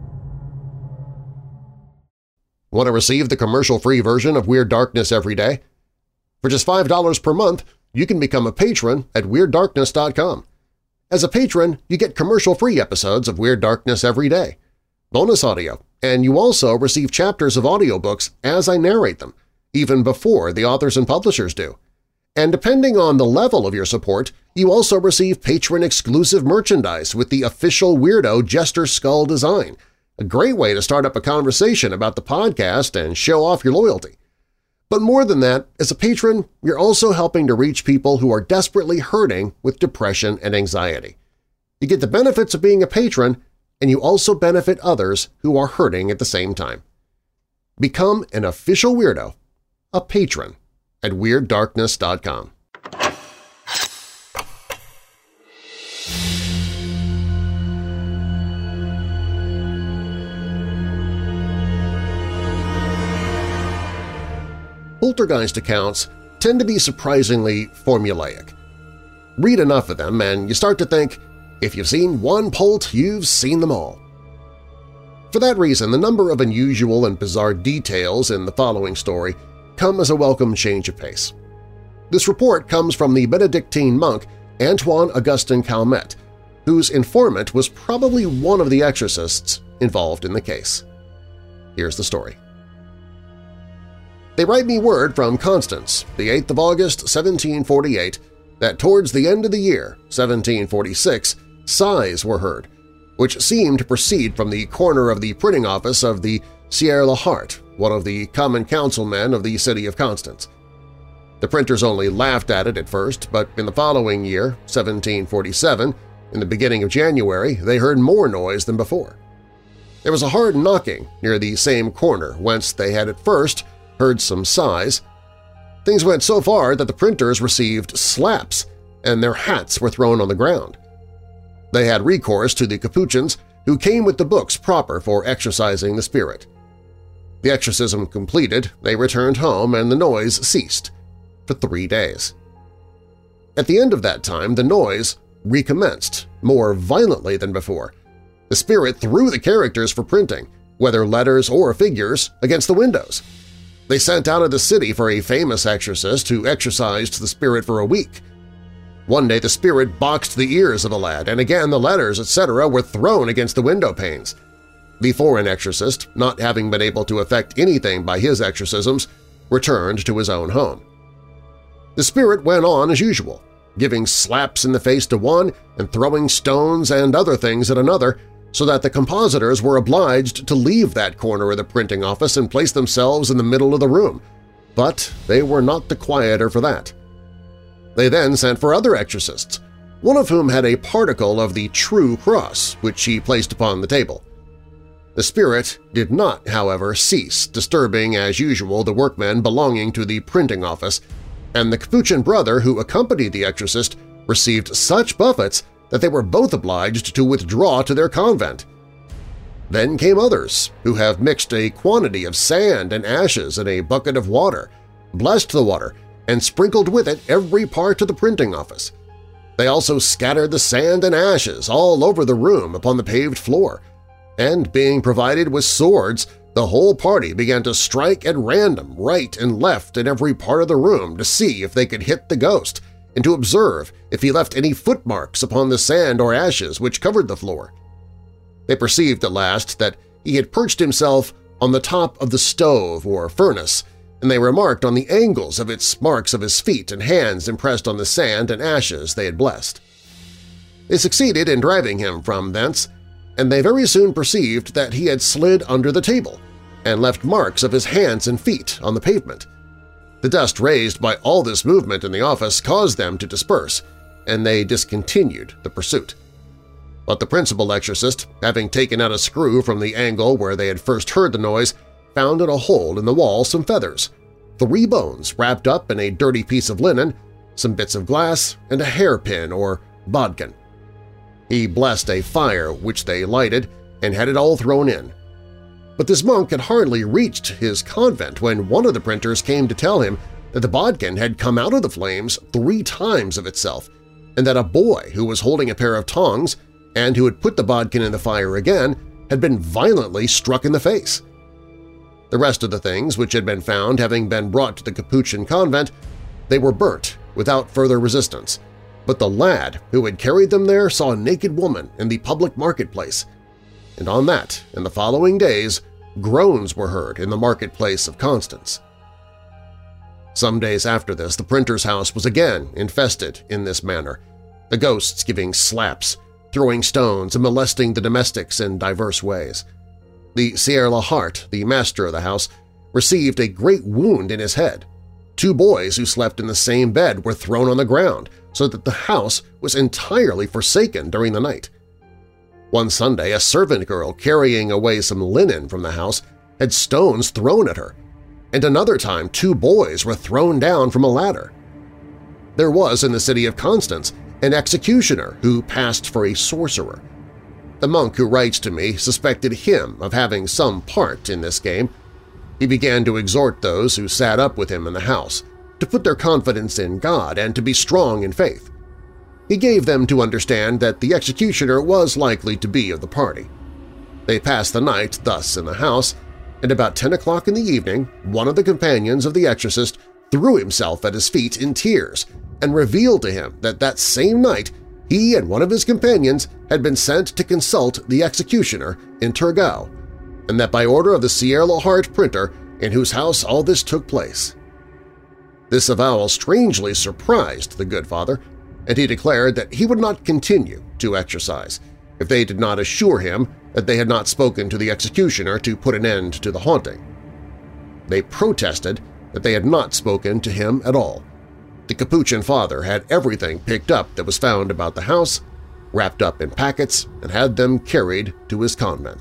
Want to receive the commercial-free version of Weird Darkness every day? For just $5 per month, you can become a patron at WeirdDarkness.com. As a patron, you get commercial-free episodes of Weird Darkness every day, bonus audio, and you also receive chapters of audiobooks as I narrate them, even before the authors and publishers do. And depending on the level of your support, you also receive patron-exclusive merchandise with the official Weirdo Jester Skull design, a great way to start up a conversation about the podcast and show off your loyalty. But more than that, as a patron, you're also helping to reach people who are desperately hurting with depression and anxiety. You get the benefits of being a patron, and you also benefit others who are hurting at the same time. Become an official weirdo, a patron, at WeirdDarkness.com. Poltergeist accounts tend to be surprisingly formulaic. Read enough of them and you start to think, if you've seen one Polt, you've seen them all. For that reason, the number of unusual and bizarre details in the following story come as a welcome change of pace. This report comes from the Benedictine monk Antoine Augustin Calmet, whose informant was probably one of the exorcists involved in the case. Here's the story. They write me word from Constance, the 8th of August, 1748, that towards the end of the year, 1746, sighs were heard, which seemed to proceed from the corner of the printing office of the Sieur Lahart, one of the common councilmen of the city of Constance. The printers only laughed at it at first, but in the following year, 1747, in the beginning of January, they heard more noise than before. There was a hard knocking near the same corner whence they had at first heard some sighs. Things went so far that the printers received slaps and their hats were thrown on the ground. They had recourse to the Capuchins, who came with the books proper for exorcising the spirit. The exorcism completed, they returned home and the noise ceased for 3 days. At the end of that time, the noise recommenced more violently than before. The spirit threw the characters for printing, whether letters or figures, against the windows. They sent out of the city for a famous exorcist who exorcised the spirit for a week. One day the spirit boxed the ears of a lad, and again the letters, etc. were thrown against the window panes. The foreign exorcist, not having been able to effect anything by his exorcisms, returned to his own home. The spirit went on as usual, giving slaps in the face to one and throwing stones and other things at another, so that the compositors were obliged to leave that corner of the printing office and place themselves in the middle of the room, but they were not the quieter for that. They then sent for other exorcists, one of whom had a particle of the true cross, which he placed upon the table. The spirit did not, however, cease disturbing as usual the workmen belonging to the printing office, and the Capuchin brother who accompanied the exorcist received such buffets that they were both obliged to withdraw to their convent. Then came others, who have mixed a quantity of sand and ashes in a bucket of water, blessed the water, and sprinkled with it every part of the printing office. They also scattered the sand and ashes all over the room upon the paved floor, and being provided with swords, the whole party began to strike at random right and left in every part of the room to see if they could hit the ghost, and to observe if he left any footmarks upon the sand or ashes which covered the floor. They perceived at last that he had perched himself on the top of the stove or furnace, and they remarked on the angles of its marks of his feet and hands impressed on the sand and ashes they had blessed. They succeeded in driving him from thence, and they very soon perceived that he had slid under the table and left marks of his hands and feet on the pavement. The dust raised by all this movement in the office caused them to disperse, and they discontinued the pursuit. But the principal exorcist, having taken out a screw from the angle where they had first heard the noise, found in a hole in the wall some feathers, 3 bones wrapped up in a dirty piece of linen, some bits of glass, and a hairpin or bodkin. He blessed a fire which they lighted and had it all thrown in. But this monk had hardly reached his convent when one of the printers came to tell him that the bodkin had come out of the flames 3 times of itself, and that a boy who was holding a pair of tongs and who had put the bodkin in the fire again had been violently struck in the face. The rest of the things which had been found having been brought to the Capuchin convent, they were burnt without further resistance, but the lad who had carried them there saw a naked woman in the public marketplace, and on that and the following days groans were heard in the marketplace of Constance. Some days after this, the printer's house was again infested in this manner, the ghosts giving slaps, throwing stones, and molesting the domestics in diverse ways. The Sieur Lahart, the master of the house, received a great wound in his head. 2 boys who slept in the same bed were thrown on the ground so that the house was entirely forsaken during the night. One Sunday, a servant girl carrying away some linen from the house had stones thrown at her, and another time 2 boys were thrown down from a ladder. There was in the city of Constance an executioner who passed for a sorcerer. The monk who writes to me suspected him of having some part in this game. He began to exhort those who sat up with him in the house to put their confidence in God and to be strong in faith. He gave them to understand that the executioner was likely to be of the party. They passed the night thus in the house, and about 10 o'clock in the evening one of the companions of the exorcist threw himself at his feet in tears and revealed to him that that same night he and one of his companions had been sent to consult the executioner in Turgau, and that by order of the Sieur Lahart printer in whose house all this took place. This avowal strangely surprised the good father, and he declared that he would not continue to exorcise if they did not assure him that they had not spoken to the executioner to put an end to the haunting. They protested that they had not spoken to him at all. The Capuchin father had everything picked up that was found about the house, wrapped up in packets, and had them carried to his convent.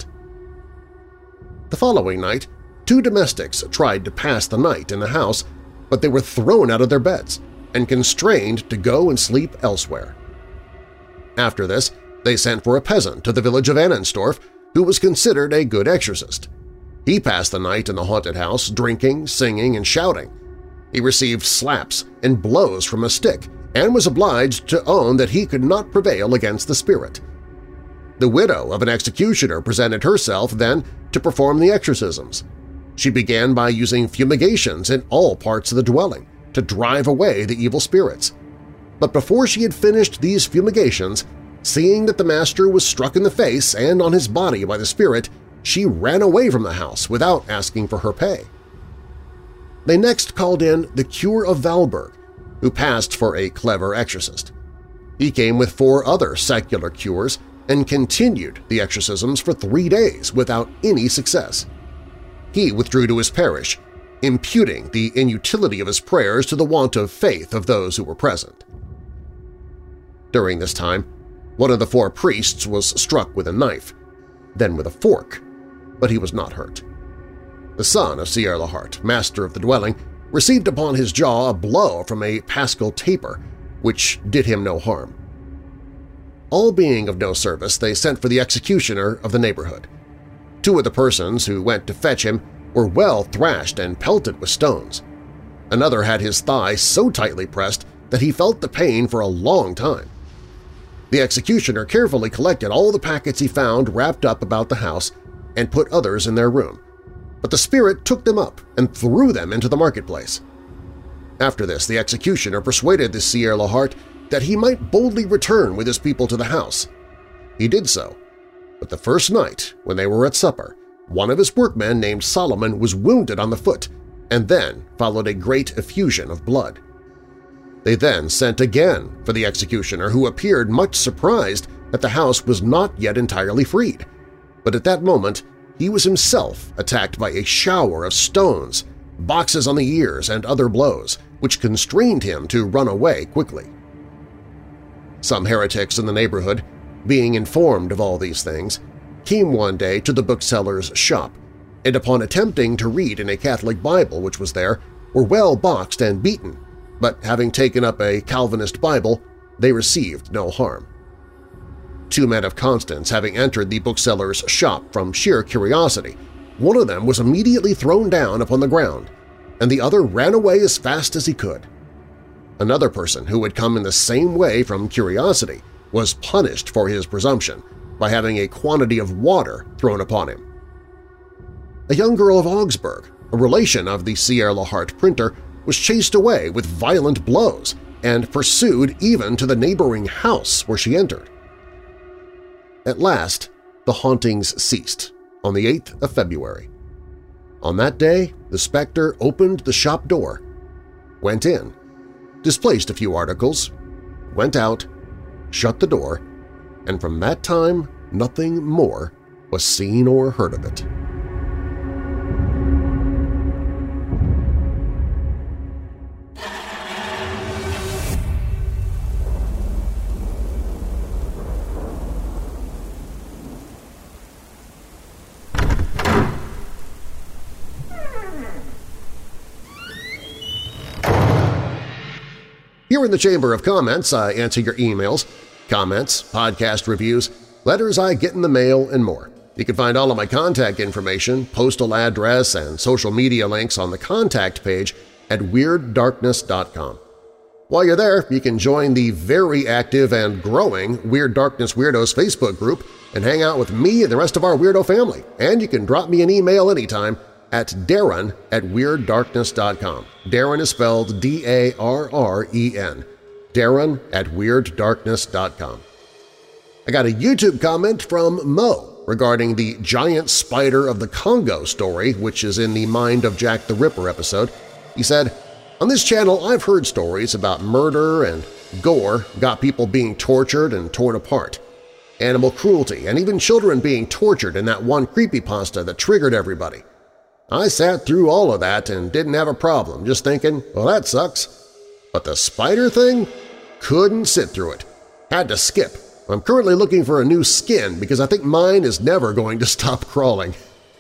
The following night, 2 domestics tried to pass the night in the house, but they were thrown out of their beds and constrained to go and sleep elsewhere. After this, they sent for a peasant to the village of Annensdorf who was considered a good exorcist. He passed the night in the haunted house, drinking, singing, and shouting. He received slaps and blows from a stick and was obliged to own that he could not prevail against the spirit. The widow of an executioner presented herself then to perform the exorcisms. She began by using fumigations in all parts of the dwelling to drive away the evil spirits. But before she had finished these fumigations, seeing that the master was struck in the face and on his body by the spirit, she ran away from the house without asking for her pay. They next called in the Cure of Valberg, who passed for a clever exorcist. He came with 4 other secular cures and continued the exorcisms for 3 days without any success. He withdrew to his parish, imputing the inutility of his prayers to the want of faith of those who were present. During this time, one of the 4 priests was struck with a knife, then with a fork, but he was not hurt. The son of Sieur Lahart, master of the dwelling, received upon his jaw a blow from a paschal taper, which did him no harm. All being of no service, they sent for the executioner of the neighborhood. 2 of the persons who went to fetch him were well thrashed and pelted with stones. Another had his thigh so tightly pressed that he felt the pain for a long time. The executioner carefully collected all the packets he found wrapped up about the house and put others in their room, but the spirit took them up and threw them into the marketplace. After this, the executioner persuaded the Sieur Lahart that he might boldly return with his people to the house. He did so, but the first night, when they were at supper, one of his workmen named Solomon was wounded on the foot, and then followed a great effusion of blood. They then sent again for the executioner, who appeared much surprised that the house was not yet entirely freed, but at that moment he was himself attacked by a shower of stones, boxes on the ears, and other blows, which constrained him to run away quickly. Some heretics in the neighborhood, being informed of all these things, came one day to the bookseller's shop, and upon attempting to read in a Catholic Bible which was there, were well boxed and beaten, but having taken up a Calvinist Bible, they received no harm. 2 men of Constance having entered the bookseller's shop from sheer curiosity, one of them was immediately thrown down upon the ground, and the other ran away as fast as he could. Another person who had come in the same way from curiosity was punished for his presumption by having a quantity of water thrown upon him. A young girl of Augsburg, a relation of the Sierra Lahart printer, was chased away with violent blows and pursued even to the neighboring house where she entered. At last, the hauntings ceased on the 8th of February. On that day, the specter opened the shop door, went in, displaced a few articles, went out, shut the door, and from that time nothing more was seen or heard of it. Here in the Chamber of Comments, I answer your emails, comments, podcast reviews, letters I get in the mail, and more. You can find all of my contact information, postal address, and social media links on the contact page at WeirdDarkness.com. While you're there, you can join the very active and growing Weird Darkness Weirdos Facebook group and hang out with me and the rest of our weirdo family. And you can drop me an email anytime at Darren@WeirdDarkness.com. Darren is spelled D-A-R-R-E-N. Darren@WeirdDarkness.com. I got a YouTube comment from Mo regarding the giant spider of the Congo story, which is in the Mind of Jack the Ripper episode. He said, "On this channel I've heard stories about murder and gore got people being tortured and torn apart, animal cruelty, and even children being tortured in that one creepypasta that triggered everybody. I sat through all of that and didn't have a problem, just thinking, well, that sucks. But the spider thing? Couldn't sit through it. Had to skip. I'm currently looking for a new skin because I think mine is never going to stop crawling."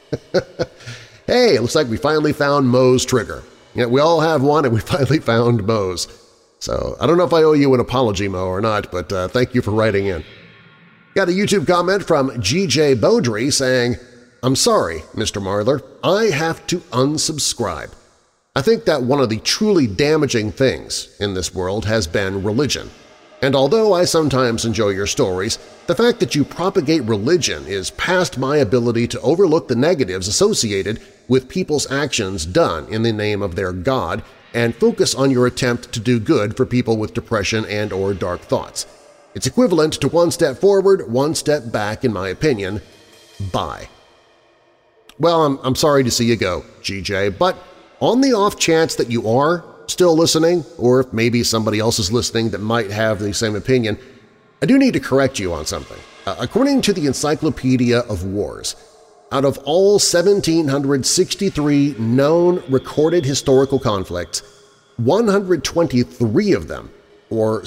Hey, it looks like we finally found Mo's trigger. Yeah, we all have one and we finally found Mo's. So I don't know if I owe you an apology, Mo, or not, but thank you for writing in. Got a YouTube comment from G.J. Beaudry saying, "I'm sorry, Mr. Marlar, I have to unsubscribe. I think that one of the truly damaging things in this world has been religion. And although I sometimes enjoy your stories, the fact that you propagate religion is past my ability to overlook the negatives associated with people's actions done in the name of their God and focus on your attempt to do good for people with depression and/or dark thoughts. It's equivalent to one step forward, one step back, in my opinion. Bye." Well, I'm sorry to see you go, GJ, but on the off chance that you are still listening, or if maybe somebody else is listening that might have the same opinion, I do need to correct you on something. According to the Encyclopedia of Wars, out of all 1,763 known recorded historical conflicts, 123 of them, or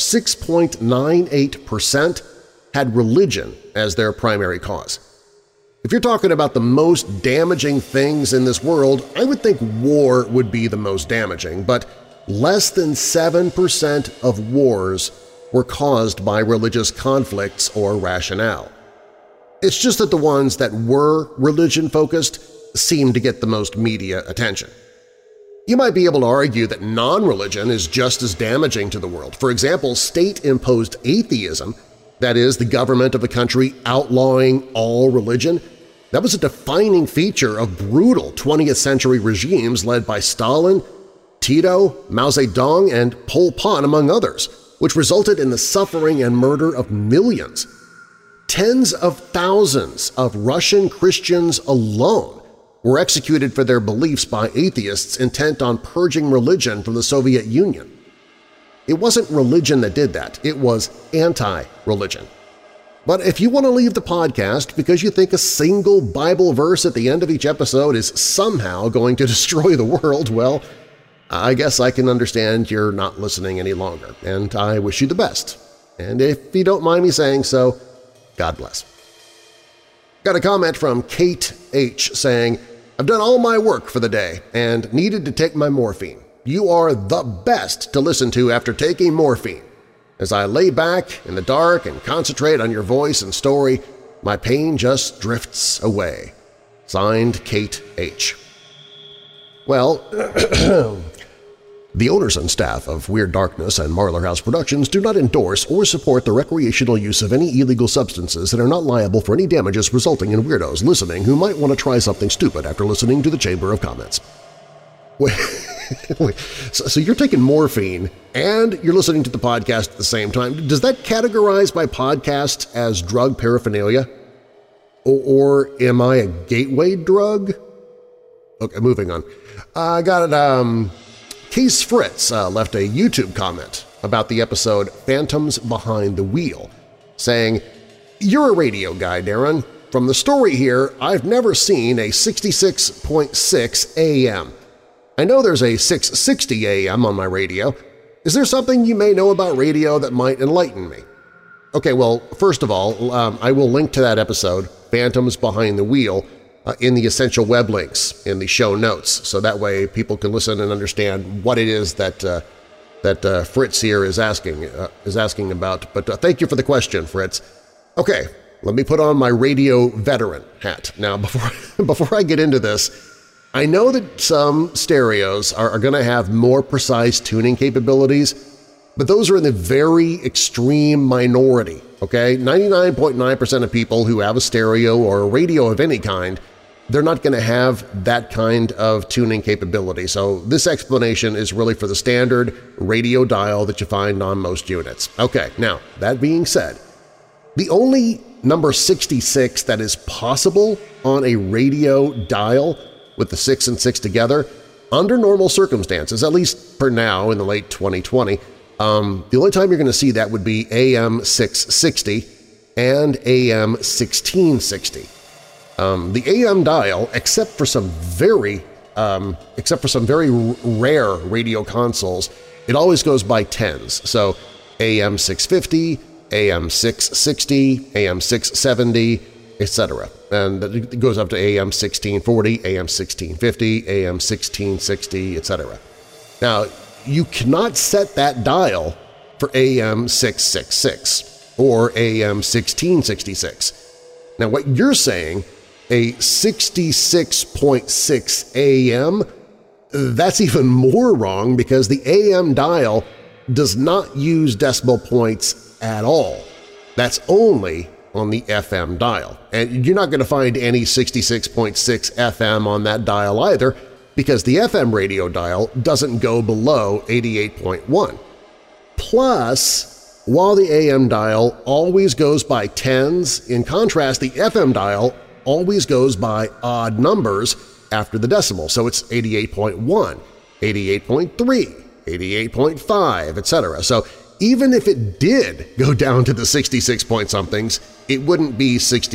6.98%, had religion as their primary cause. If you're talking about the most damaging things in this world, I would think war would be the most damaging, but less than 7% of wars were caused by religious conflicts or rationale. It's just that the ones that were religion-focused seem to get the most media attention. You might be able to argue that non-religion is just as damaging to the world. For example, state-imposed atheism, that is, the government of a country outlawing all religion, that was a defining feature of brutal 20th century regimes led by Stalin, Tito, Mao Zedong, and Pol Pot, among others, which resulted in the suffering and murder of millions. Tens of thousands of Russian Christians alone were executed for their beliefs by atheists intent on purging religion from the Soviet Union. It wasn't religion that did that, it was anti-religion. But if you want to leave the podcast because you think a single Bible verse at the end of each episode is somehow going to destroy the world, well, I guess I can understand you're not listening any longer, and I wish you the best. And if you don't mind me saying so, God bless. Got a comment from Kate H. saying, I've done all my work for the day and needed to take my morphine. You are the best to listen to after taking morphine. As I lay back in the dark and concentrate on your voice and story, my pain just drifts away. Signed, Kate H. Well, the owners and staff of Weird Darkness and Marlar House Productions do not endorse or support the recreational use of any illegal substances and are not liable for any damages resulting in weirdos listening who might want to try something stupid after listening to the Chamber of Comments. Wait, so you're taking morphine and you're listening to the podcast at the same time. Does that categorize my podcast as drug paraphernalia? Or am I a gateway drug? Okay, moving on. I got it. Case Fritz left a YouTube comment about the episode Phantoms Behind the Wheel, saying, You're a radio guy, Darren. From the story here, I've never seen a 66.6 AM. I know there's a 660 AM on my radio. Is there something you may know about radio that might enlighten me? Okay, well, first of all, I will link to that episode, Phantoms Behind the Wheel, in the essential web links in the show notes, so that way people can listen and understand what it is that Fritz here is asking about. But thank you for the question, Fritz. Okay, let me put on my radio veteran hat. Now, before I get into this, I know that some stereos are going to have more precise tuning capabilities, but those are in the very extreme minority, okay? 99.9% of people who have a stereo or a radio of any kind, they're not going to have that kind of tuning capability. So this explanation is really for the standard radio dial that you find on most units. Okay, now, that being said, the only number 66 that is possible on a radio dial with the 6 and 6 together, under normal circumstances, at least for now in the late 2020, the only time you're going to see that would be AM 660 and AM 1660. The AM dial, except for some very rare radio consoles, it always goes by tens. So AM 650, AM 660, AM 670, etc. And it goes up to AM 1640, AM 1650, AM 1660, etc. Now, you cannot set that dial for AM 666 or AM 1666. Now, what you're saying, a 66.6 AM, that's even more wrong because the AM dial does not use decimal points at all. That's only on the FM dial. And you're not going to find any 66.6 FM on that dial either because the FM radio dial doesn't go below 88.1. Plus, while the AM dial always goes by tens, in contrast, the FM dial always goes by odd numbers after the decimal. So it's 88.1, 88.3, 88.5, etc. So even if it did go down to the 66-point-somethings, it wouldn't be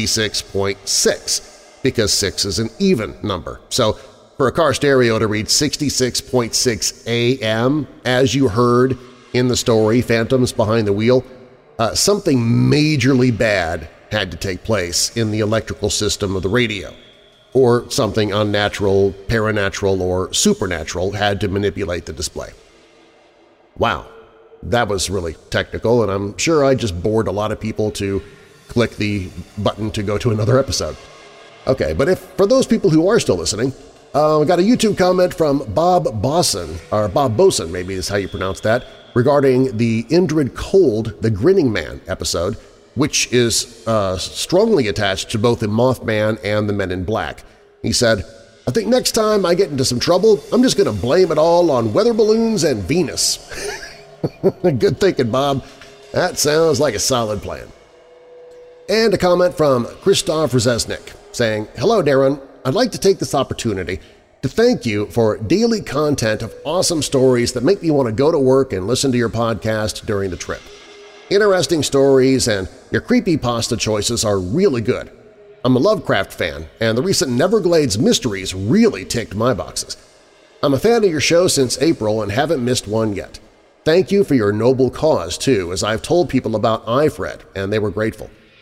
66.6 because 6 is an even number. So for a car stereo to read 66.6 AM, as you heard in the story Phantoms Behind the Wheel, something majorly bad had to take place in the electrical system of the radio, or something unnatural, paranatural, or supernatural had to manipulate the display. Wow. That was really technical, and I'm sure I just bored a lot of people to click the button to go to another episode. Okay, but for those people who are still listening, I got a YouTube comment from Bob Boson, or Bob Boson maybe is how you pronounce that, regarding the Indrid Cold, the Grinning Man episode, which is strongly attached to both the Mothman and the Men in Black. He said, I think next time I get into some trouble, I'm just going to blame it all on weather balloons and Venus. Good thinking, Bob. That sounds like a solid plan. And a comment from Christoph Rzeznik saying, Hello, Darren. I'd like to take this opportunity to thank you for daily content of awesome stories that make me want to go to work and listen to your podcast during the trip. Interesting stories and your creepypasta choices are really good. I'm a Lovecraft fan, and the recent Neverglades mysteries really ticked my boxes. I'm a fan of your show since April and haven't missed one yet. Thank you for your noble cause, too, as I've told people about iFred, and they were grateful.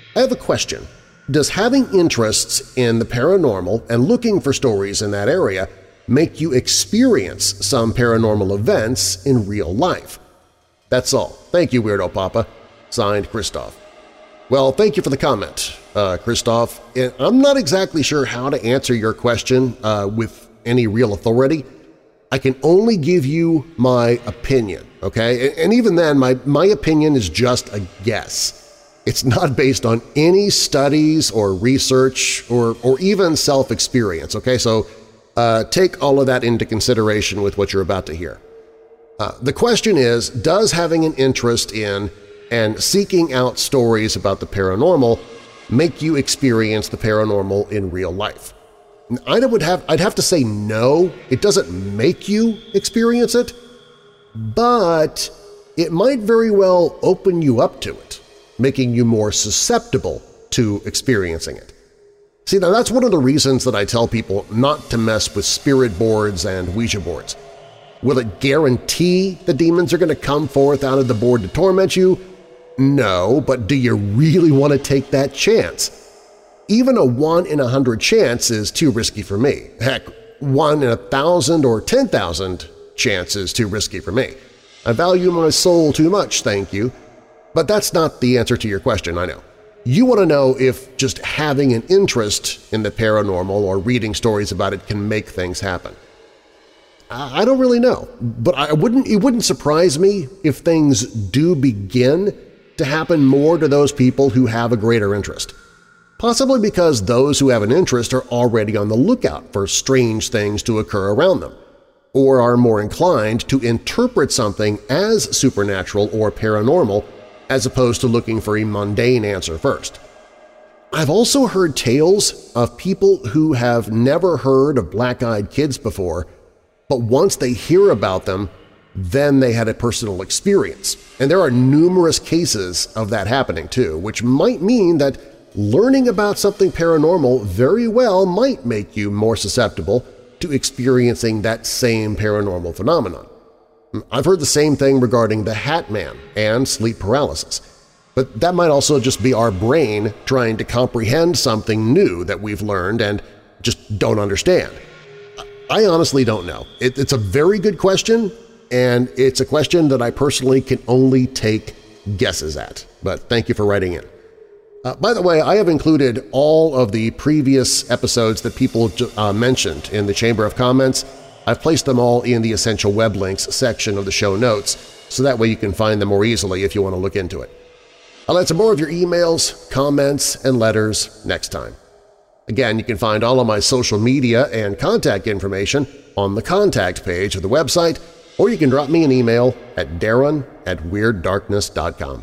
I have a question. Does having interests in the paranormal and looking for stories in that area make you experience some paranormal events in real life? That's all. Thank you, Weirdo Papa. Signed, Christoph. Well, thank you for the comment, Christoph. I'm not exactly sure how to answer your question with any real authority. I can only give you my opinion, okay? And even then, my opinion is just a guess. It's not based on any studies or research or even self-experience, okay? So take all of that into consideration with what you're about to hear. The question is, does having an interest in and seeking out stories about the paranormal make you experience the paranormal in real life? I'd have to say no, it doesn't make you experience it, but it might very well open you up to it, making you more susceptible to experiencing it. See, now that's one of the reasons that I tell people not to mess with spirit boards and Ouija boards. Will it guarantee the demons are going to come forth out of the board to torment you? No, but do you really want to take that chance? Even a 1 in 100 chance is too risky for me. Heck, 1 in 1,000 or 10,000 chance is too risky for me. I value my soul too much, thank you. But that's not the answer to your question, I know. You want to know if just having an interest in the paranormal or reading stories about it can make things happen. I don't really know, but it wouldn't surprise me if things do begin to happen more to those people who have a greater interest. Possibly because those who have an interest are already on the lookout for strange things to occur around them, or are more inclined to interpret something as supernatural or paranormal as opposed to looking for a mundane answer first. I've also heard tales of people who have never heard of black-eyed kids before, but once they hear about them, then they had a personal experience. And there are numerous cases of that happening too, which might mean that learning about something paranormal very well might make you more susceptible to experiencing that same paranormal phenomenon. I've heard the same thing regarding the Hat Man and sleep paralysis, but that might also just be our brain trying to comprehend something new that we've learned and just don't understand. I honestly don't know. It's a very good question, and it's a question that I personally can only take guesses at, but thank you for writing in. By the way, I have included all of the previous episodes that people mentioned in the Chamber of Comments. I've placed them all in the Essential Web Links section of the show notes, so that way you can find them more easily if you want to look into it. I'll answer more of your emails, comments, and letters next time. Again, you can find all of my social media and contact information on the contact page of the website, or you can drop me an email at darren@weirddarkness.com.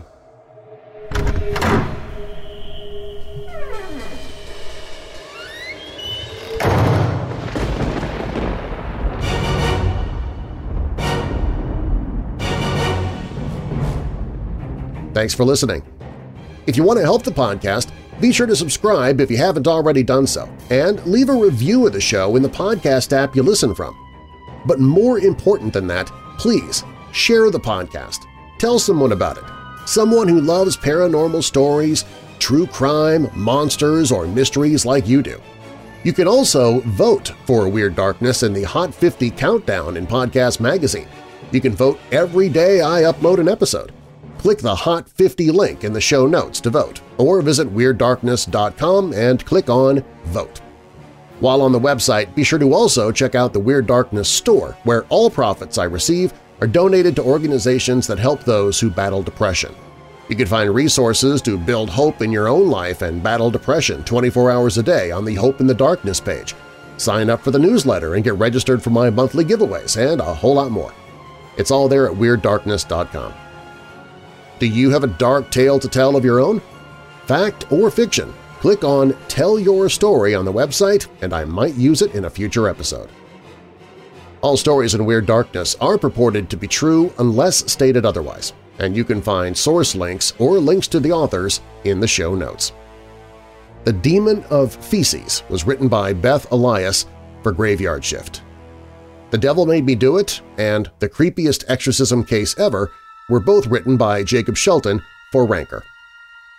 Thanks for listening. If you want to help the podcast, be sure to subscribe if you haven't already done so, and leave a review of the show in the podcast app you listen from. But more important than that, please share the podcast. Tell someone about it. Someone who loves paranormal stories, true crime, monsters, or mysteries like you do. You can also vote for Weird Darkness in the Hot 50 Countdown in Podcast Magazine. You can vote every day I upload an episode. Click the Hot 50 link in the show notes to vote, or visit WeirdDarkness.com and click on Vote. While on the website, be sure to also check out the Weird Darkness store, where all profits I receive are donated to organizations that help those who battle depression. You can find resources to build hope in your own life and battle depression 24 hours a day on the Hope in the Darkness page. Sign up for the newsletter and get registered for my monthly giveaways and a whole lot more. It's all there at WeirdDarkness.com. Do you have a dark tale to tell of your own? Fact or fiction? Click on Tell Your Story on the website and I might use it in a future episode. All stories in Weird Darkness are purported to be true unless stated otherwise, and you can find source links or links to the authors in the show notes. The Demon of Feces was written by Beth Elias for Graveyard Shift. The Devil Made Me Do It and The Creepiest Exorcism Case Ever were both written by Jacob Shelton for Ranker.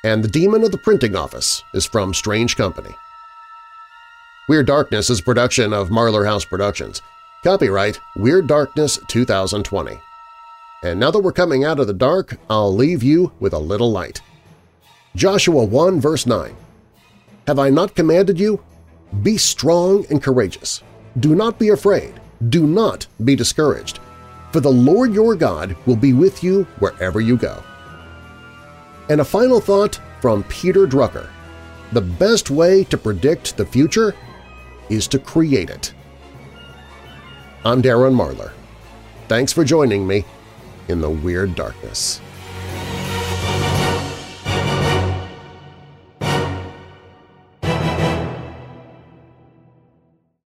and The Demon of the Printing Office is from Strange Company. Weird Darkness is a production of Marlar House Productions. Copyright Weird Darkness 2020. And now that we're coming out of the dark, I'll leave you with a little light. Joshua 1 verse 9. Have I not commanded you? Be strong and courageous. Do not be afraid. Do not be discouraged. For the Lord your God will be with you wherever you go. And a final thought from Peter Drucker. The best way to predict the future is to create it. I'm Darren Marlar. Thanks for joining me in the Weird Darkness.